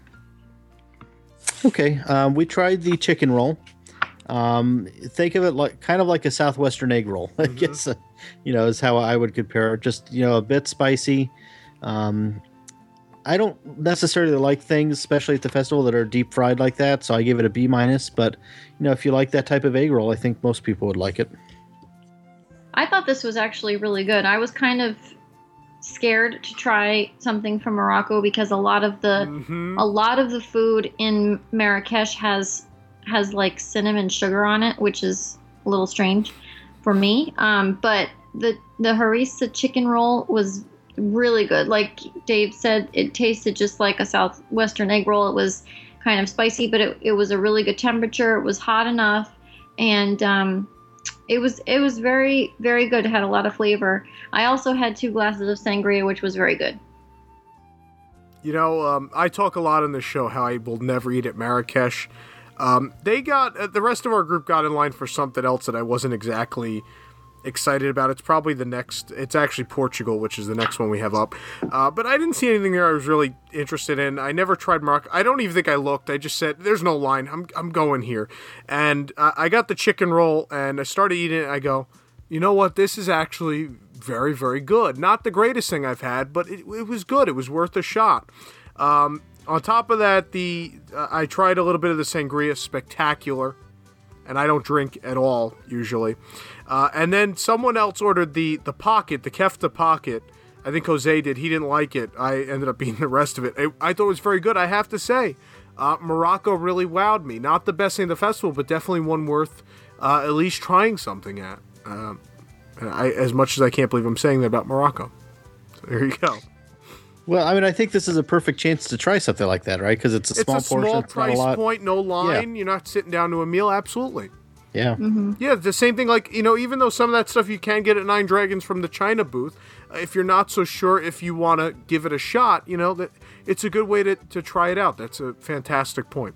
Okay, um, we tried the chicken roll. Um, think of it like kind of like a Southwestern egg roll. I mm-hmm. guess uh, you know is how I would compare it. Just you know a bit spicy. Um, I don't necessarily like things, especially at the festival, that are deep fried like that. So I give it a B minus. But you know if you like that type of egg roll, I think most people would like it.
I thought this was actually really good. I was kind of scared to try something from Morocco because a lot of the mm-hmm. a lot of the food in Marrakesh has has like cinnamon sugar on it, which is a little strange for me. Um, but the the harissa chicken roll was really good. Like Dave said, it tasted just like a Southwestern egg roll. It was kind of spicy, but it, it was a really good temperature. It was hot enough, and um, it was it was very, very good. It had a lot of flavor. I also had two glasses of sangria, which was very good.
You know, um, I talk a lot on the show how I will never eat at Marrakesh. Um, they got, uh, the rest of our group got in line for something else that I wasn't exactly excited about. It's probably the next, it's actually Portugal, which is the next one we have up. Uh, but I didn't see anything there I was really interested in. I never tried Morocco. I don't even think I looked. I just said, there's no line. I'm I'm going here. And uh, I got the chicken roll and I started eating it. I go, you know what? This is actually very, very good. Not the greatest thing I've had, but it, it was good. It was worth a shot. Um, on top of that, the uh, I tried a little bit of the sangria, spectacular, and I don't drink at all usually. Uh, and then someone else ordered the the pocket, the kefta pocket. I think Jose did. He didn't like it. I ended up eating the rest of it. I, I thought it was very good. I have to say, uh, Morocco really wowed me. Not the best thing of the festival, but definitely one worth uh, at least trying something at. Um, I, as much as I can't believe I'm saying that about Morocco. So there you go.
Well, I mean, I think this is a perfect chance to try something like that, right? Because it's a small
it's a
portion.
Small
it's
price
not a lot.
point, no line. Yeah. You're not sitting down to a meal. Absolutely.
Yeah.
Mm-hmm.
Yeah, the same thing. Like, you know, even though some of that stuff you can get at Nine Dragons from the China booth, if you're not so sure if you want to give it a shot, you know, that it's a good way to, to try it out. That's a fantastic point.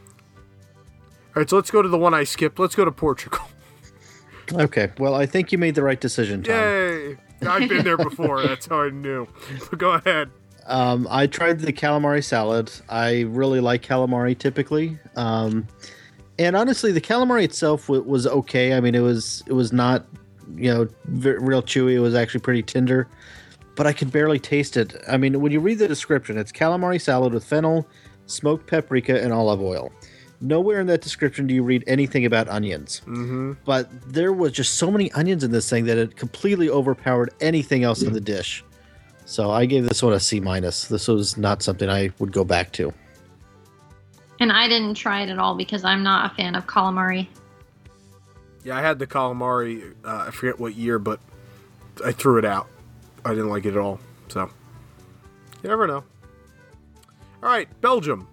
All right, so let's go to the one I skipped. Let's go to Portugal.
Okay, well, I think you made the right decision, Tom.
Yay! I've been there before. That's how I knew. But go ahead.
Um, I tried the calamari salad. I really like calamari typically. Um, and honestly, the calamari itself w- was okay. I mean, it was it was not, you know, v- real chewy. It was actually pretty tender. But I could barely taste it. I mean, when you read the description, it's calamari salad with fennel, smoked paprika, and olive oil. Nowhere in that description do you read anything about onions.
Mm-hmm.
But there was just so many onions in this thing that it completely overpowered anything else in the dish. So I gave this one a C minus. This was not something I would go back to.
And I didn't try it at all because I'm not a fan of calamari.
Yeah, I had the calamari, uh, I forget what year, but I threw it out. I didn't like it at all. So, you never know. All right, Belgium.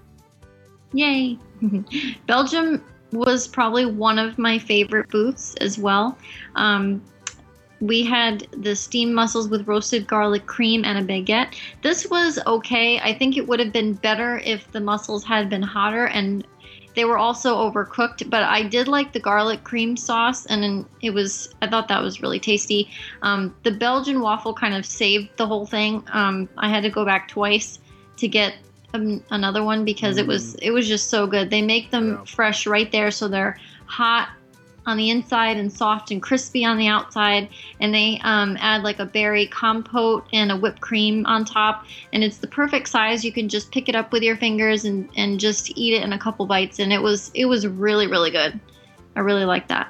Yay. Belgium was probably one of my favorite booths as well. Um, we had the steamed mussels with roasted garlic cream and a baguette. This was okay. I think it would have been better if the mussels had been hotter, and they were also overcooked, but I did like the garlic cream sauce, and it was, I thought that was really tasty. Um, the Belgian waffle kind of saved the whole thing. Um, I had to go back twice to get um, another one because mm. it was it was just so good. They make them yeah. fresh right there, so they're hot on the inside and soft and crispy on the outside, and they um, add like a berry compote and a whipped cream on top, and it's the perfect size. You can just pick it up with your fingers and, and just eat it in a couple bites, and it was it was really, really good. I really like that.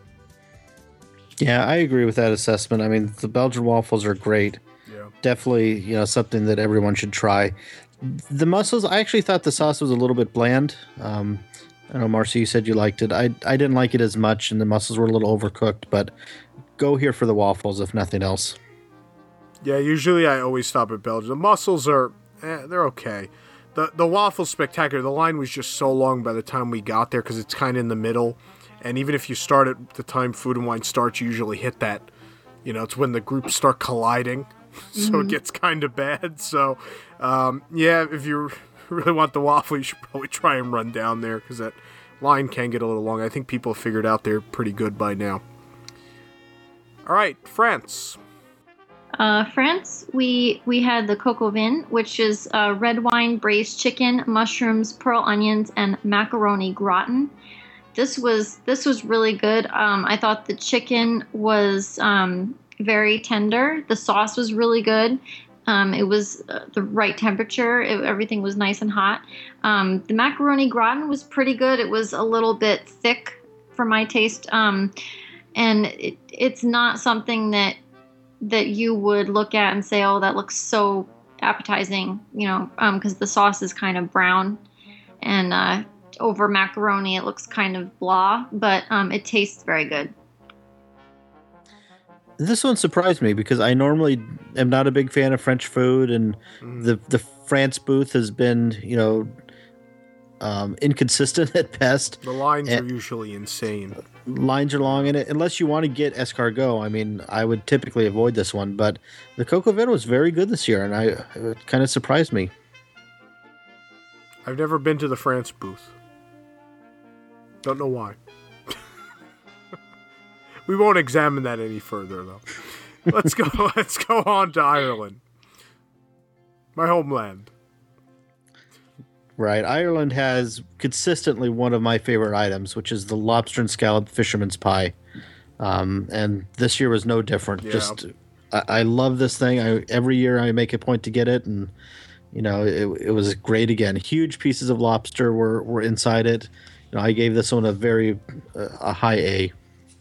Yeah, I agree with that assessment. I mean, the Belgian waffles are great.
Yeah.
Definitely, you know, something that everyone should try. The mussels, I actually thought the sauce was a little bit bland. Um, I know, Marcy, you said you liked it. I I didn't like it as much, and the mussels were a little overcooked, but go here for the waffles, if nothing else.
Yeah, usually I always stop at Belgium. The mussels are, eh, they're okay. The the waffle's spectacular. The line was just so long by the time we got there because it's kind of in the middle. And even if you start at the time Food and Wine starts, you usually hit that. You know, it's when the groups start colliding, so mm-hmm. it gets kind of bad. So, um, yeah, if you really want the waffle, you should probably try and run down there because that line can get a little long. I think people have figured out they're pretty good by now. All right, France.
Uh, France, we we had the coq au vin, which is uh, red wine, braised chicken, mushrooms, pearl onions, and macaroni gratin. This was this was really good. Um, I thought the chicken was um, very tender. The sauce was really good. Um, it was uh, the right temperature. It, everything was nice and hot. Um, the macaroni gratin was pretty good. It was a little bit thick for my taste, um, and it, it's not something that that you would look at and say, "Oh, that looks so appetizing," you know, because um, the sauce is kind of brown, and uh, over macaroni it looks kind of blah, but um, it tastes very good.
This one surprised me because I normally am not a big fan of French food, and mm. the the France booth has been, you know, um, inconsistent at best.
The lines
and
are usually insane.
Lines are long in it. Unless you want to get escargot, I mean, I would typically avoid this one. But the coq au vin was very good this year, and I it kind of surprised me.
I've never been to the France booth. Don't know why. We won't examine that any further, though. Let's go. Let's go on to Ireland, my homeland.
Right, Ireland has consistently one of my favorite items, which is the lobster and scallop fisherman's pie, um, and this year was no different.
Yeah.
Just, I, I love this thing. I, every year I make a point to get it, and you know, it, it was great again. Huge pieces of lobster were, were inside it. You know, I gave this one a very uh, a high A.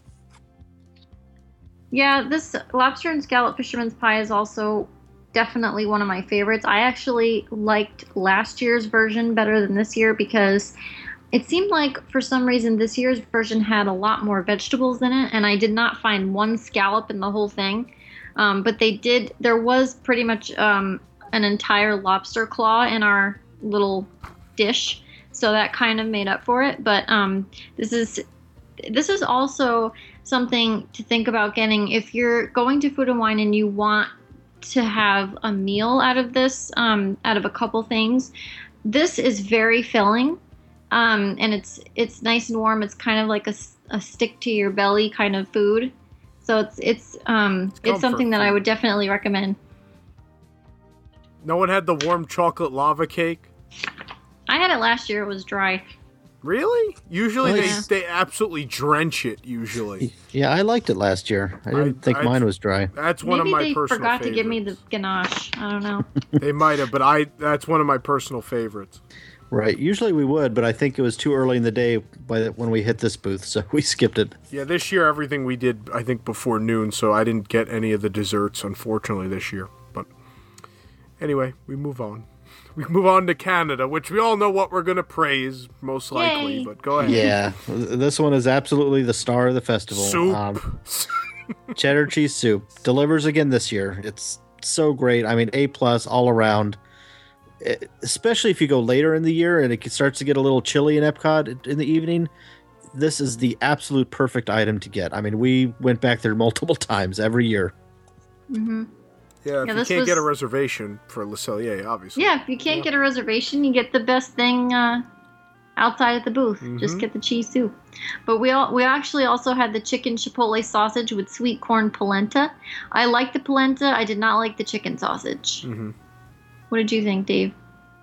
Yeah, this lobster and scallop fisherman's pie is also definitely one of my favorites. I actually liked last year's version better than this year because it seemed like for some reason this year's version had a lot more vegetables in it, and I did not find one scallop in the whole thing. Um, but they did, there was pretty much um, an entire lobster claw in our little dish, so that kind of made up for it. But um, this is this is also something to think about getting if you're going to Food and Wine and you want to have a meal out of this, um, out of a couple things. This is very filling, um, and it's it's nice and warm. It's kind of like a, a stick to your belly kind of food. So it's it's um, it's, it's something that food. I would definitely recommend.
No one had the warm chocolate lava cake?
I had it last year. It was dry.
Really? Usually
Nice.
they, they absolutely drench it, usually.
Yeah, I liked it last year. I didn't
I-
think
I-
mine was dry.
That's one
Maybe
of my
they
personal
forgot
favorites.
to give me the ganache. I don't know.
They might have, but I that's one of my personal favorites.
Right. Usually we would, but I think it was too early in the day by the, when we hit this booth, so we skipped it.
Yeah, this year everything we did, I think, before noon, so I didn't get any of the desserts, unfortunately, this year. But anyway, we move on. We move on to Canada, which we all know what we're going to praise, most likely,
Yay.
but go ahead.
Yeah, this one is absolutely the star of the festival.
Soup.
Um, cheddar cheese soup delivers again this year. It's so great. I mean, A plus all around. It- especially if you go later in the year and it starts to get a little chilly in Epcot in the evening. This is the absolute perfect item to get. I mean, we went back there multiple times every year.
Mm-hmm.
Yeah, if
Yeah,
you
this
can't get a
was-
reservation for Le Cellier, obviously.
Yeah, if you can't get a reservation, you get the best thing uh, outside at the booth. Just
Mhm.
get the cheese soup. But we all, we actually also had the chicken chipotle sausage with sweet corn polenta. I liked the polenta. I did not like the chicken sausage.
Mm-hmm.
What did you think, Dave?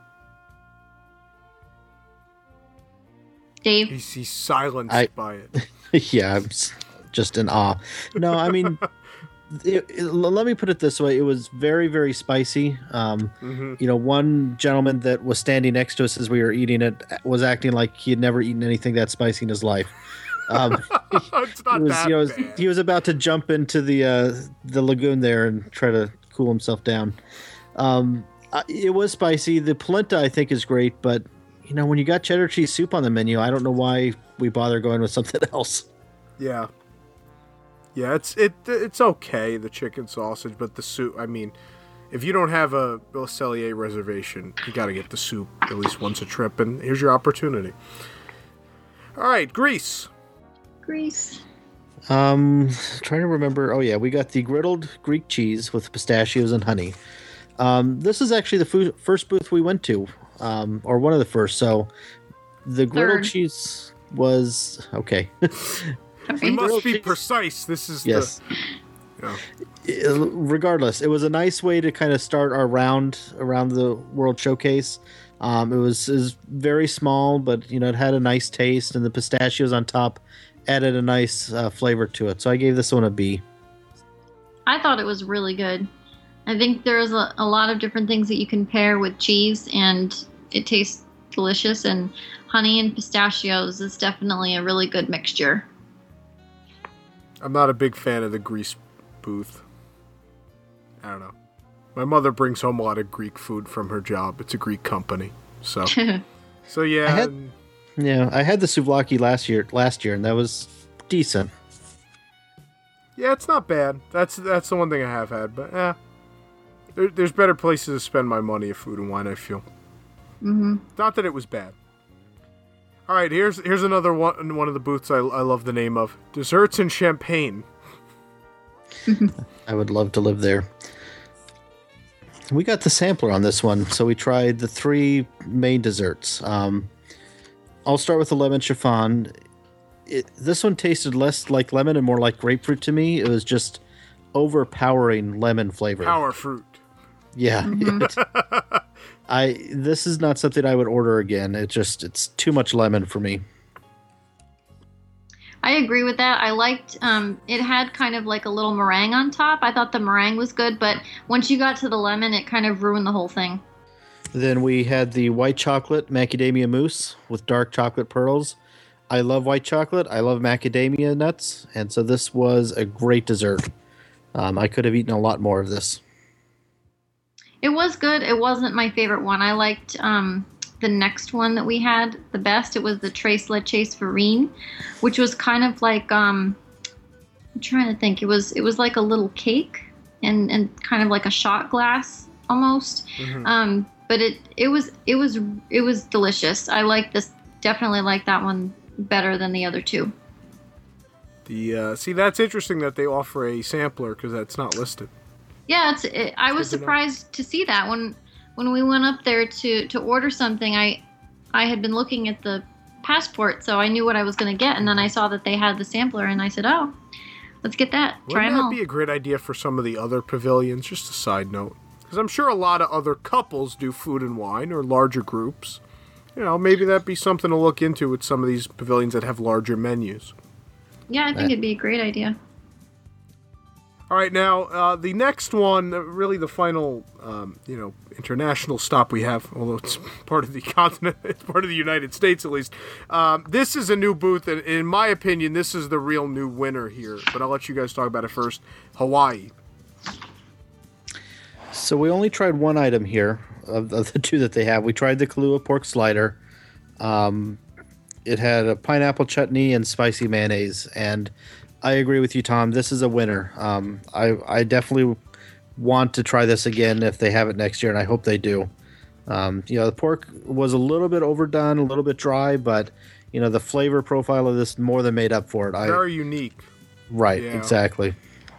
Dave?
He's, he's silenced
I-
by it.
Yeah, I'm s- just in awe. No, I mean, it, it- let me put it this way: it was very, very spicy. Um,
Mm-hmm.
you know, one gentleman that was standing next to us as we were eating it was acting like he had never eaten anything that spicy in his life. Um,
It's not
he was,
that
you know,
bad.
he was about to jump into the uh, the lagoon there and try to cool himself down. Um, uh, it was spicy. The polenta, I think, is great, but you know, when you got cheddar cheese soup on the menu, I don't know why we bother going with something else.
Yeah. Yeah, it's it it's okay, the chicken sausage, but the soup, I mean, if you don't have a Le Cellier reservation, you got to get the soup at least once a trip, and here's your opportunity. All right, Greece.
Greece.
Um, trying to remember. Oh yeah, we got the griddled Greek cheese with pistachios and honey. Um, this is actually the fu- first booth we went to, um, or one of the first. So the griddled
Third.
cheese was okay.
We must
Grilled
be
cheese-
precise. This is
Yes.
the Yeah.
It- regardless, it was a nice way to kind of start our round around the World Showcase. Um, it was, it was very small, but you know it had a nice taste, and the pistachios on top added a nice uh, flavor to it. So I gave this one a B.
I thought it was really good. I think there's a, a lot of different things that you can pair with cheese, and it tastes delicious. And honey and pistachios is definitely a really good mixture.
I'm not a big fan of the grease booth. I don't know. My mother brings home a lot of Greek food from her job. It's a Greek company, so so yeah.
I had, yeah, I had the souvlaki last year. Last year, and that was decent.
Yeah, it's not bad. That's that's the one thing I have had, but yeah, there, there's better places to spend my money at Food and Wine. I feel.
Mm-hmm.
Not that it was bad. All right, here's here's another one. One of the booths I I love the name of Desserts and Champagne.
I would love to live there. We got the sampler on this one, so we tried the three main desserts. Um, I'll start with the lemon chiffon. It, this one tasted less like lemon and more like grapefruit to me. It was just overpowering lemon flavor.
Power fruit.
Yeah.
Mm-hmm.
It, I this is not something I would order again. It just it's too much lemon for me.
I agree with that. I liked, um, it had kind of like a little meringue on top. I thought the meringue was good, but once you got to the lemon, it kind of ruined the whole thing.
Then we had the white chocolate macadamia mousse with dark chocolate pearls. I love white chocolate. I love macadamia nuts. And so this was a great dessert. Um, I could have eaten a lot more of this.
It was good. It wasn't my favorite one. I liked um, the next one that we had the best. It was the Tres Leches Farine, which was kind of like, um, I'm trying to think. It was it was like a little cake and, and kind of like a shot glass almost. Mm-hmm. Um, but it it was it was it was delicious. I like this. Definitely like that one better than the other two.
The uh, see, that's interesting that they offer a sampler because that's not listed.
Yeah, it's. It, I was surprised to see that when when we went up there to, to order something. I I had been looking at the passport, so I knew what I was going to get, and then I saw that they had the sampler, and I said, "Oh, let's get that. Try
Wouldn't
them all."
that be a great idea for some of the other pavilions? Just a side note, because I'm sure a lot of other couples do Food and Wine or larger groups. You know, maybe that'd be something to look into with some of these pavilions that have larger menus.
Yeah, I think it'd be a great idea.
All right, now, uh, the next one, uh, really the final, um, you know, international stop we have, although it's part of the continent, it's part of the United States at least. Um, this is a new booth, and in my opinion, this is the real new winner here, but I'll let you guys talk about it first. Hawaii.
So we only tried one item here of, of the two that they have. We tried the Kahlua pork slider. Um, it had a pineapple chutney and spicy mayonnaise, and I agree with you, Tom. This is a winner. Um, I, I definitely want to try this again if they have it next year, and I hope they do. Um, you know, the pork was a little bit overdone, a little bit dry, but, you know, the flavor profile of this more than made up for it.
Very
I,
unique.
Right,
yeah.
Exactly.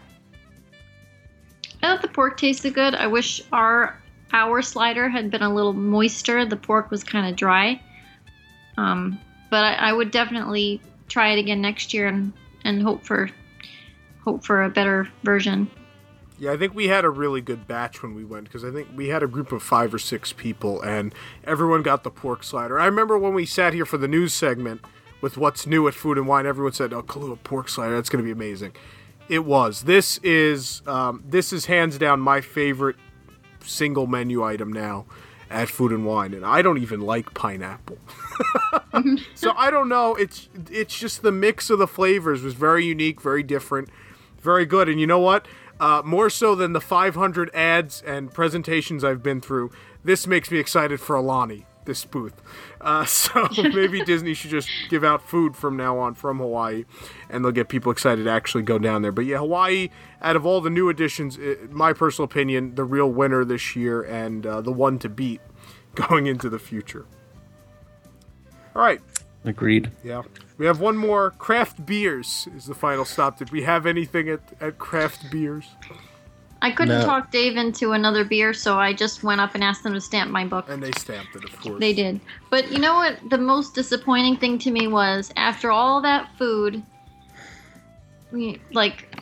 I thought the pork tasted good. I wish our our slider had been a little moister. The pork was kind of dry. Um, but I, I would definitely try it again next year and and hope for hope for a better version.
Yeah, I think we had a really good batch when we went, because I think we had a group of five or six people, and everyone got the pork slider. I remember when we sat here for the news segment with what's new at Food and Wine, everyone said, "Oh, Kahlua pork slider, that's going to be amazing." It was. This is um, this is hands down my favorite single menu item now at Food and Wine, and I don't even like pineapple. So I don't know. It's it's just the mix of the flavors was very unique, very different, very good. And you know what? Uh, more so than the five hundred ads and presentations I've been through, this makes me excited for Alani, this booth. Uh, so maybe Disney should just give out food from now on from Hawaii, and they'll get people excited to actually go down there. But yeah, Hawaii, out of all the new additions, it, my personal opinion, the real winner this year, and uh, the one to beat going into the future. All right.
Agreed.
Yeah. We have one more. Craft beers is the final stop. Did we have anything at, at craft beers?
I couldn't
No.
talk Dave into another beer, so I just went up and asked them to stamp my book.
And they stamped it, of course.
They did. But you know what? The most disappointing thing to me was, after all that food, we- like,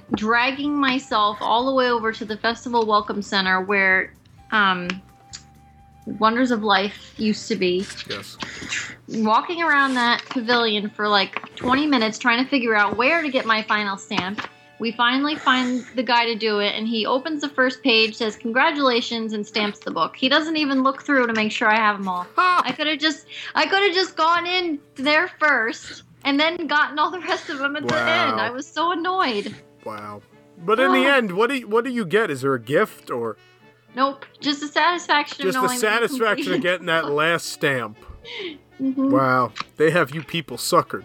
dragging myself all the way over to the Festival Welcome Center where um, Wonders of Life used to be.
Yes.
Walking around that pavilion for like twenty minutes trying to figure out where to get my final stamp. We finally find the guy to do it, and he opens the first page, says congratulations, and stamps the book. He doesn't even look through to make sure I have them all. I could have just, I could have just gone in there first, and then gotten all the rest of them at
Wow.
the end. I was so annoyed.
Wow. But in the end, what do you, what do you get? Is there a gift or
Nope, just the satisfaction
just
of
the
knowing
satisfaction of getting that last stamp?
Mm-hmm.
Wow, they have you people suckered.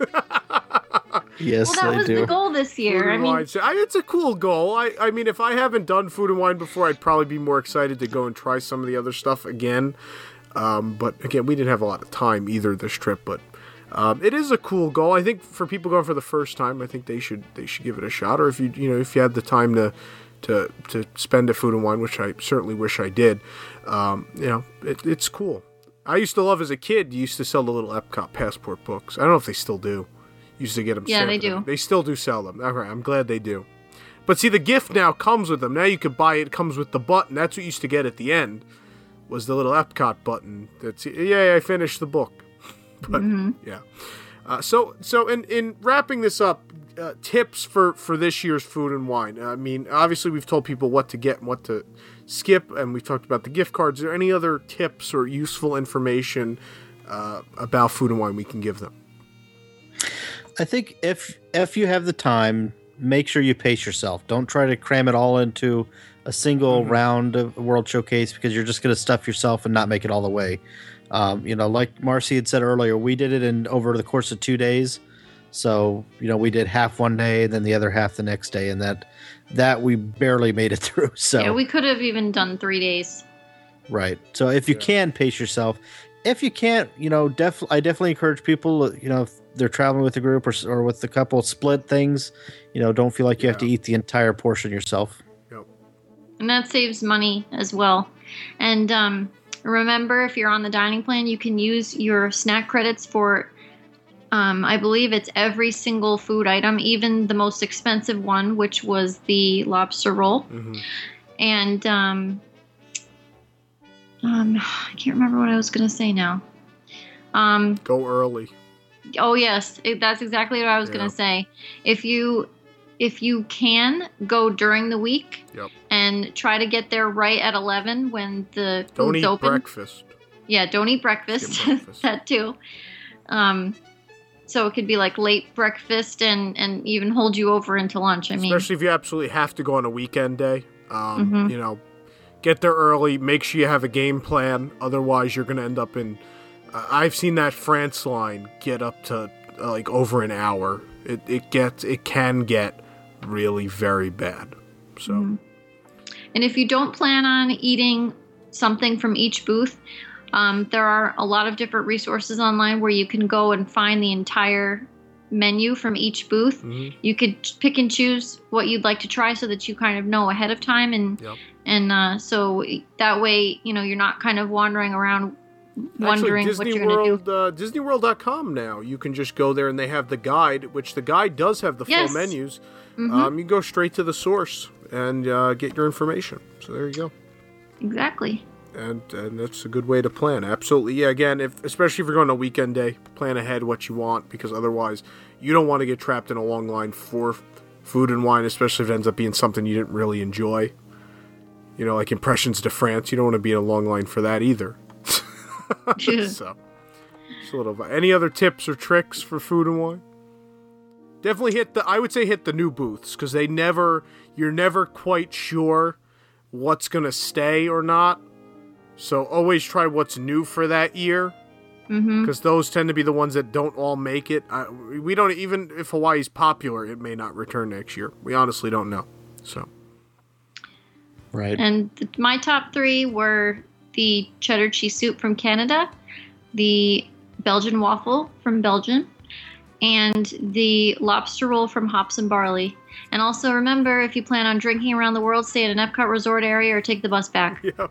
Yes,
well, that
they
was
do.
the goal this year.
Food
I
and
mean,
wine. I, it's a cool goal. I, I mean, if I haven't done Food and Wine before, I'd probably be more excited to go and try some of the other stuff again. Um, but again, we didn't have a lot of time either this trip. But um, it is a cool goal. I think for people going for the first time, I think they should they should give it a shot. Or if you you know if you had the time to to to spend at Food and Wine, which I certainly wish I did, um, you know, it, it's cool. I used to love as a kid. You used to sell the little Epcot passport books. I don't know if they still do. Used to get them.
Yeah, they
stamped.
do.
They still do sell them. All right, I'm glad they do. But see, the gift now comes with them. Now you could buy it. It comes with the button. That's what you used to get at the end. Was the little Epcot button. That's yeah. I finished the book. But
mm-hmm.
yeah. Uh, so so in in wrapping this up, uh, tips for for this year's Food and Wine. I mean, obviously we've told people what to get and what to skip, and we've talked about the gift cards. Is there any other tips or useful information uh, about Food and Wine we can give them?
I think if if you have the time, make sure you pace yourself. Don't try to cram it all into a single mm-hmm. round of World Showcase because you're just going to stuff yourself and not make it all the way. Um, you know, like Marcy had said earlier, we did it in over the course of two days. So, you know, we did half one day and then the other half the next day, and that that we barely made it through. So
yeah, we could have even done three days.
Right. So if you yeah. can pace yourself, if you can't, you know, def- I definitely encourage people, you know, if they're traveling with a group or, or with a couple, split things. You know, don't feel like you yeah. have to eat the entire portion yourself.
Yep.
And that saves money as well. And um, remember, if you're on the dining plan, you can use your snack credits for, um, I believe it's every single food item, even the most expensive one, which was the lobster roll.
Mm-hmm.
And um, um, I can't remember what I was going to say now. Um,
Go early.
Oh yes, it, that's exactly what I was yeah. going to say. If you if you can go during the week
yep.
and try to get there right at eleven when the
don't
food's
eat
open.
breakfast.
Yeah, don't eat breakfast.
breakfast.
That too. Um, so it could be like late breakfast and and even hold you over into lunch. I mean,
especially if you absolutely have to go on a weekend day. Um,
mm-hmm.
You know, get there early. Make sure you have a game plan. Otherwise, you're going to end up in. Uh, I've seen that France line get up to uh, like over an hour. It it gets it can get really very bad. So,
mm-hmm. and if you don't plan on eating something from each booth, um, there are a lot of different resources online where you can go and find the entire menu from each booth.
Mm-hmm.
You could pick and choose what you'd like to try so that you kind of know ahead of time, and
yep.
and uh, so that way you know you're not kind of wandering around. Wondering
Actually, Disney
what you're
World,
gonna do.
Uh, Disney World dot com now. You can just go there and they have the guide, which the guide does have the
yes.
full menus.
Mm-hmm.
Um, you go straight to the source and uh, get your information. So there you go.
Exactly.
And and that's a good way to plan. Absolutely. Yeah, again, if especially if you're going on a weekend day, plan ahead what you want, because otherwise you don't want to get trapped in a long line for Food and Wine, especially if it ends up being something you didn't really enjoy. You know, like Impressions de France. You don't want to be in a long line for that either. So, just a little. Any other tips or tricks for Food and Wine? Definitely hit the. I would say hit the new booths, because they never. You're never quite sure what's gonna stay or not. So always try what's new for that year, because
mm-hmm.
those tend to be the ones that don't all make it. I, we don't even if Hawaii's popular, it may not return next year. We honestly don't know. So,
right.
And th- my top three were the cheddar cheese soup from Canada, the Belgian waffle from Belgium, and the lobster roll from Hops and Barley. And also remember, if you plan on drinking around the world, stay at an Epcot resort area or take the bus back.
Yep.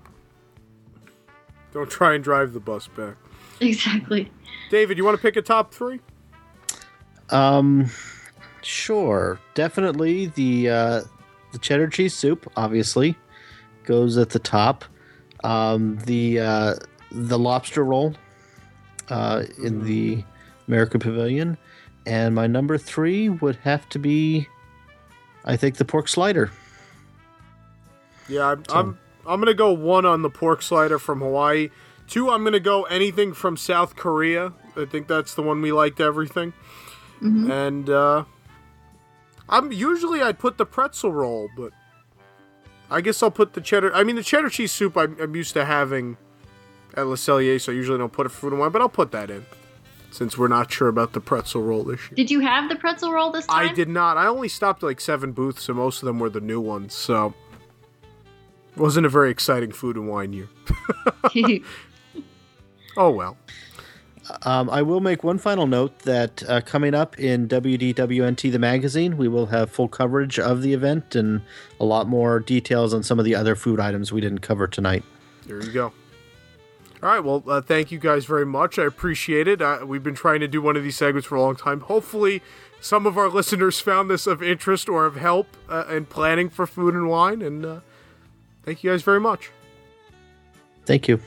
Don't try and drive the bus back.
Exactly.
David, you want to pick a top three?
Um, Sure, definitely the uh, the cheddar cheese soup obviously goes at the top. Um, the uh, the lobster roll uh, in the American Pavilion, and my number three would have to be, I think, the pork slider.
Yeah, I'm so. I'm, I'm gonna go one on the pork slider from Hawaii. Two, I'm gonna go anything from South Korea. I think that's the one we liked everything. Mm-hmm. And uh, I'm usually I'd put the pretzel roll, but I guess I'll put the cheddar. I mean, the cheddar cheese soup I'm, I'm used to having at Le Cellier, so I usually don't put it for Food and Wine, but I'll put that in since we're not sure about the pretzel roll this year.
Did you have the pretzel roll this time?
I did not. I only stopped at like seven booths, so most of them were the new ones. So it wasn't a very exciting Food and Wine year. Oh well.
Um, I will make one final note that uh, coming up in W D W N T, the magazine, we will have full coverage of the event and a lot more details on some of the other food items we didn't cover tonight.
There you go. All right, well, uh, thank you guys very much. I appreciate it. Uh, we've been trying to do one of these segments for a long time. Hopefully, some of our listeners found this of interest or of help uh, in planning for Food and Wine, and uh, thank you guys very much.
Thank you.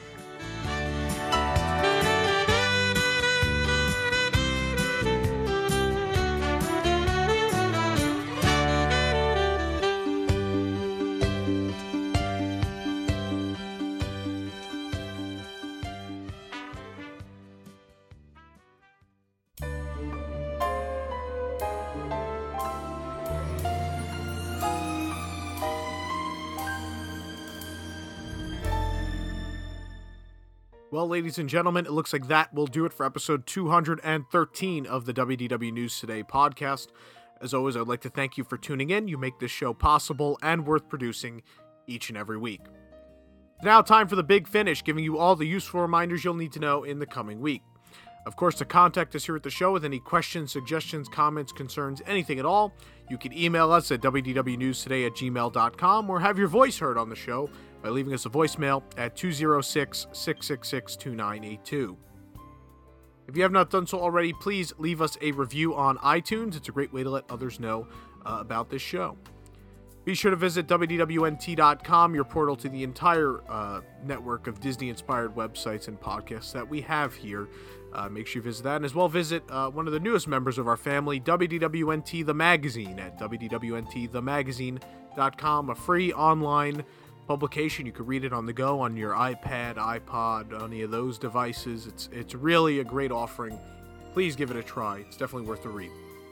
Well, ladies and gentlemen, it looks like that will do it for episode two hundred thirteen of the W D W News Today podcast. As always, I'd like to thank you for tuning in. You make this show possible and worth producing each and every week. Now, time for the big finish, giving you all the useful reminders you'll need to know in the coming week. Of course, to contact us here at the show with any questions, suggestions, comments, concerns, anything at all, you can email us at w d w news today at gmail dot com or have your voice heard on the show by leaving us a voicemail at two oh six, six six six, two nine eight two. If you have not done so already, please leave us a review on iTunes. It's a great way to let others know uh, about this show. Be sure to visit w d w n t dot com, your portal to the entire uh, network of Disney-inspired websites and podcasts that we have here. Uh, make sure you visit that, and as well visit uh, one of the newest members of our family, W D W N T The Magazine, at w d w n t the magazine dot com, a free online publication. You can read it on the go on your iPad, iPod, any of those devices. It's it's really a great offering. Please give it a try. It's definitely worth a read.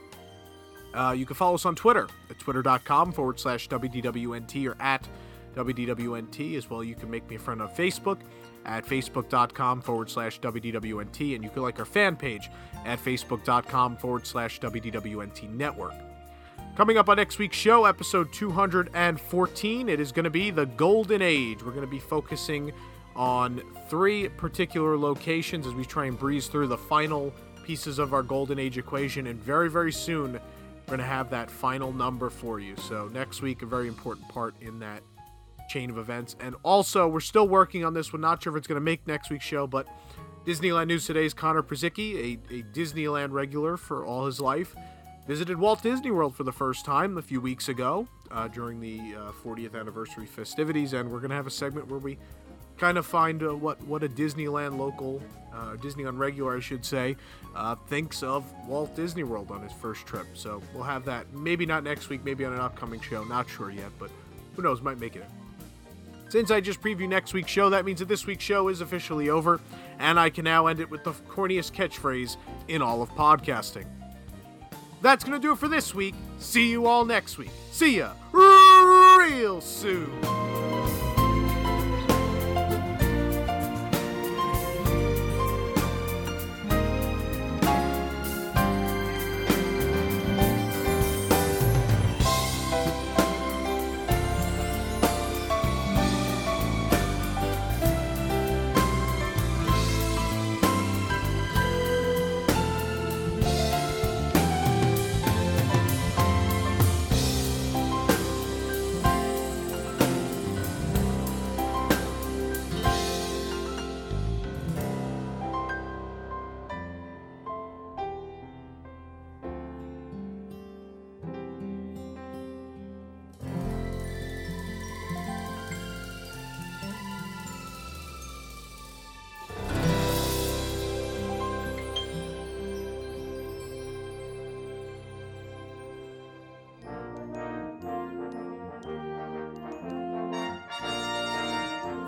Uh, you can follow us on Twitter at twitter.com forward slash WDWNT or at WDWNT. As well, you can make me a friend on Facebook at facebook.com forward slash WDWNT. And you can like our fan page at facebook.com forward slash WDWNT Network. Coming up on next week's show, episode two hundred fourteen, it is going to be the Golden Age. We're going to be focusing on three particular locations as we try and breeze through the final pieces of our Golden Age equation. And very, very soon, we're going to have that final number for you. So next week, a very important part in that chain of events. And also, we're still working on this one. Not sure if it's going to make next week's show, but Disneyland News Today's Connor Przicki, a, a Disneyland regular for all his life, visited Walt Disney World for the first time a few weeks ago uh, during the uh, fortieth anniversary festivities, and we're going to have a segment where we kind of find uh, what, what a Disneyland local, uh, Disneyland regular, I should say, uh, thinks of Walt Disney World on his first trip. So we'll have that, maybe not next week, maybe on an upcoming show, not sure yet, but who knows, might make it. Since I just previewed next week's show, that means that this week's show is officially over, and I can now end it with the corniest catchphrase in all of podcasting. That's going to do it for this week. See you all next week. See ya real soon.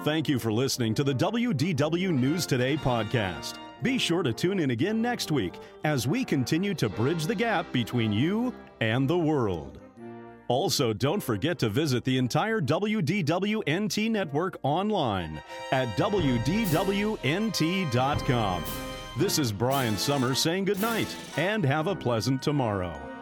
Thank you for listening to the W D W News Today podcast. Be sure to tune in again next week as we continue to bridge the gap between you and the world. Also, don't forget to visit the entire W D W N T network online at W D W N T dot com. This is Brian Summers saying goodnight and have a pleasant tomorrow.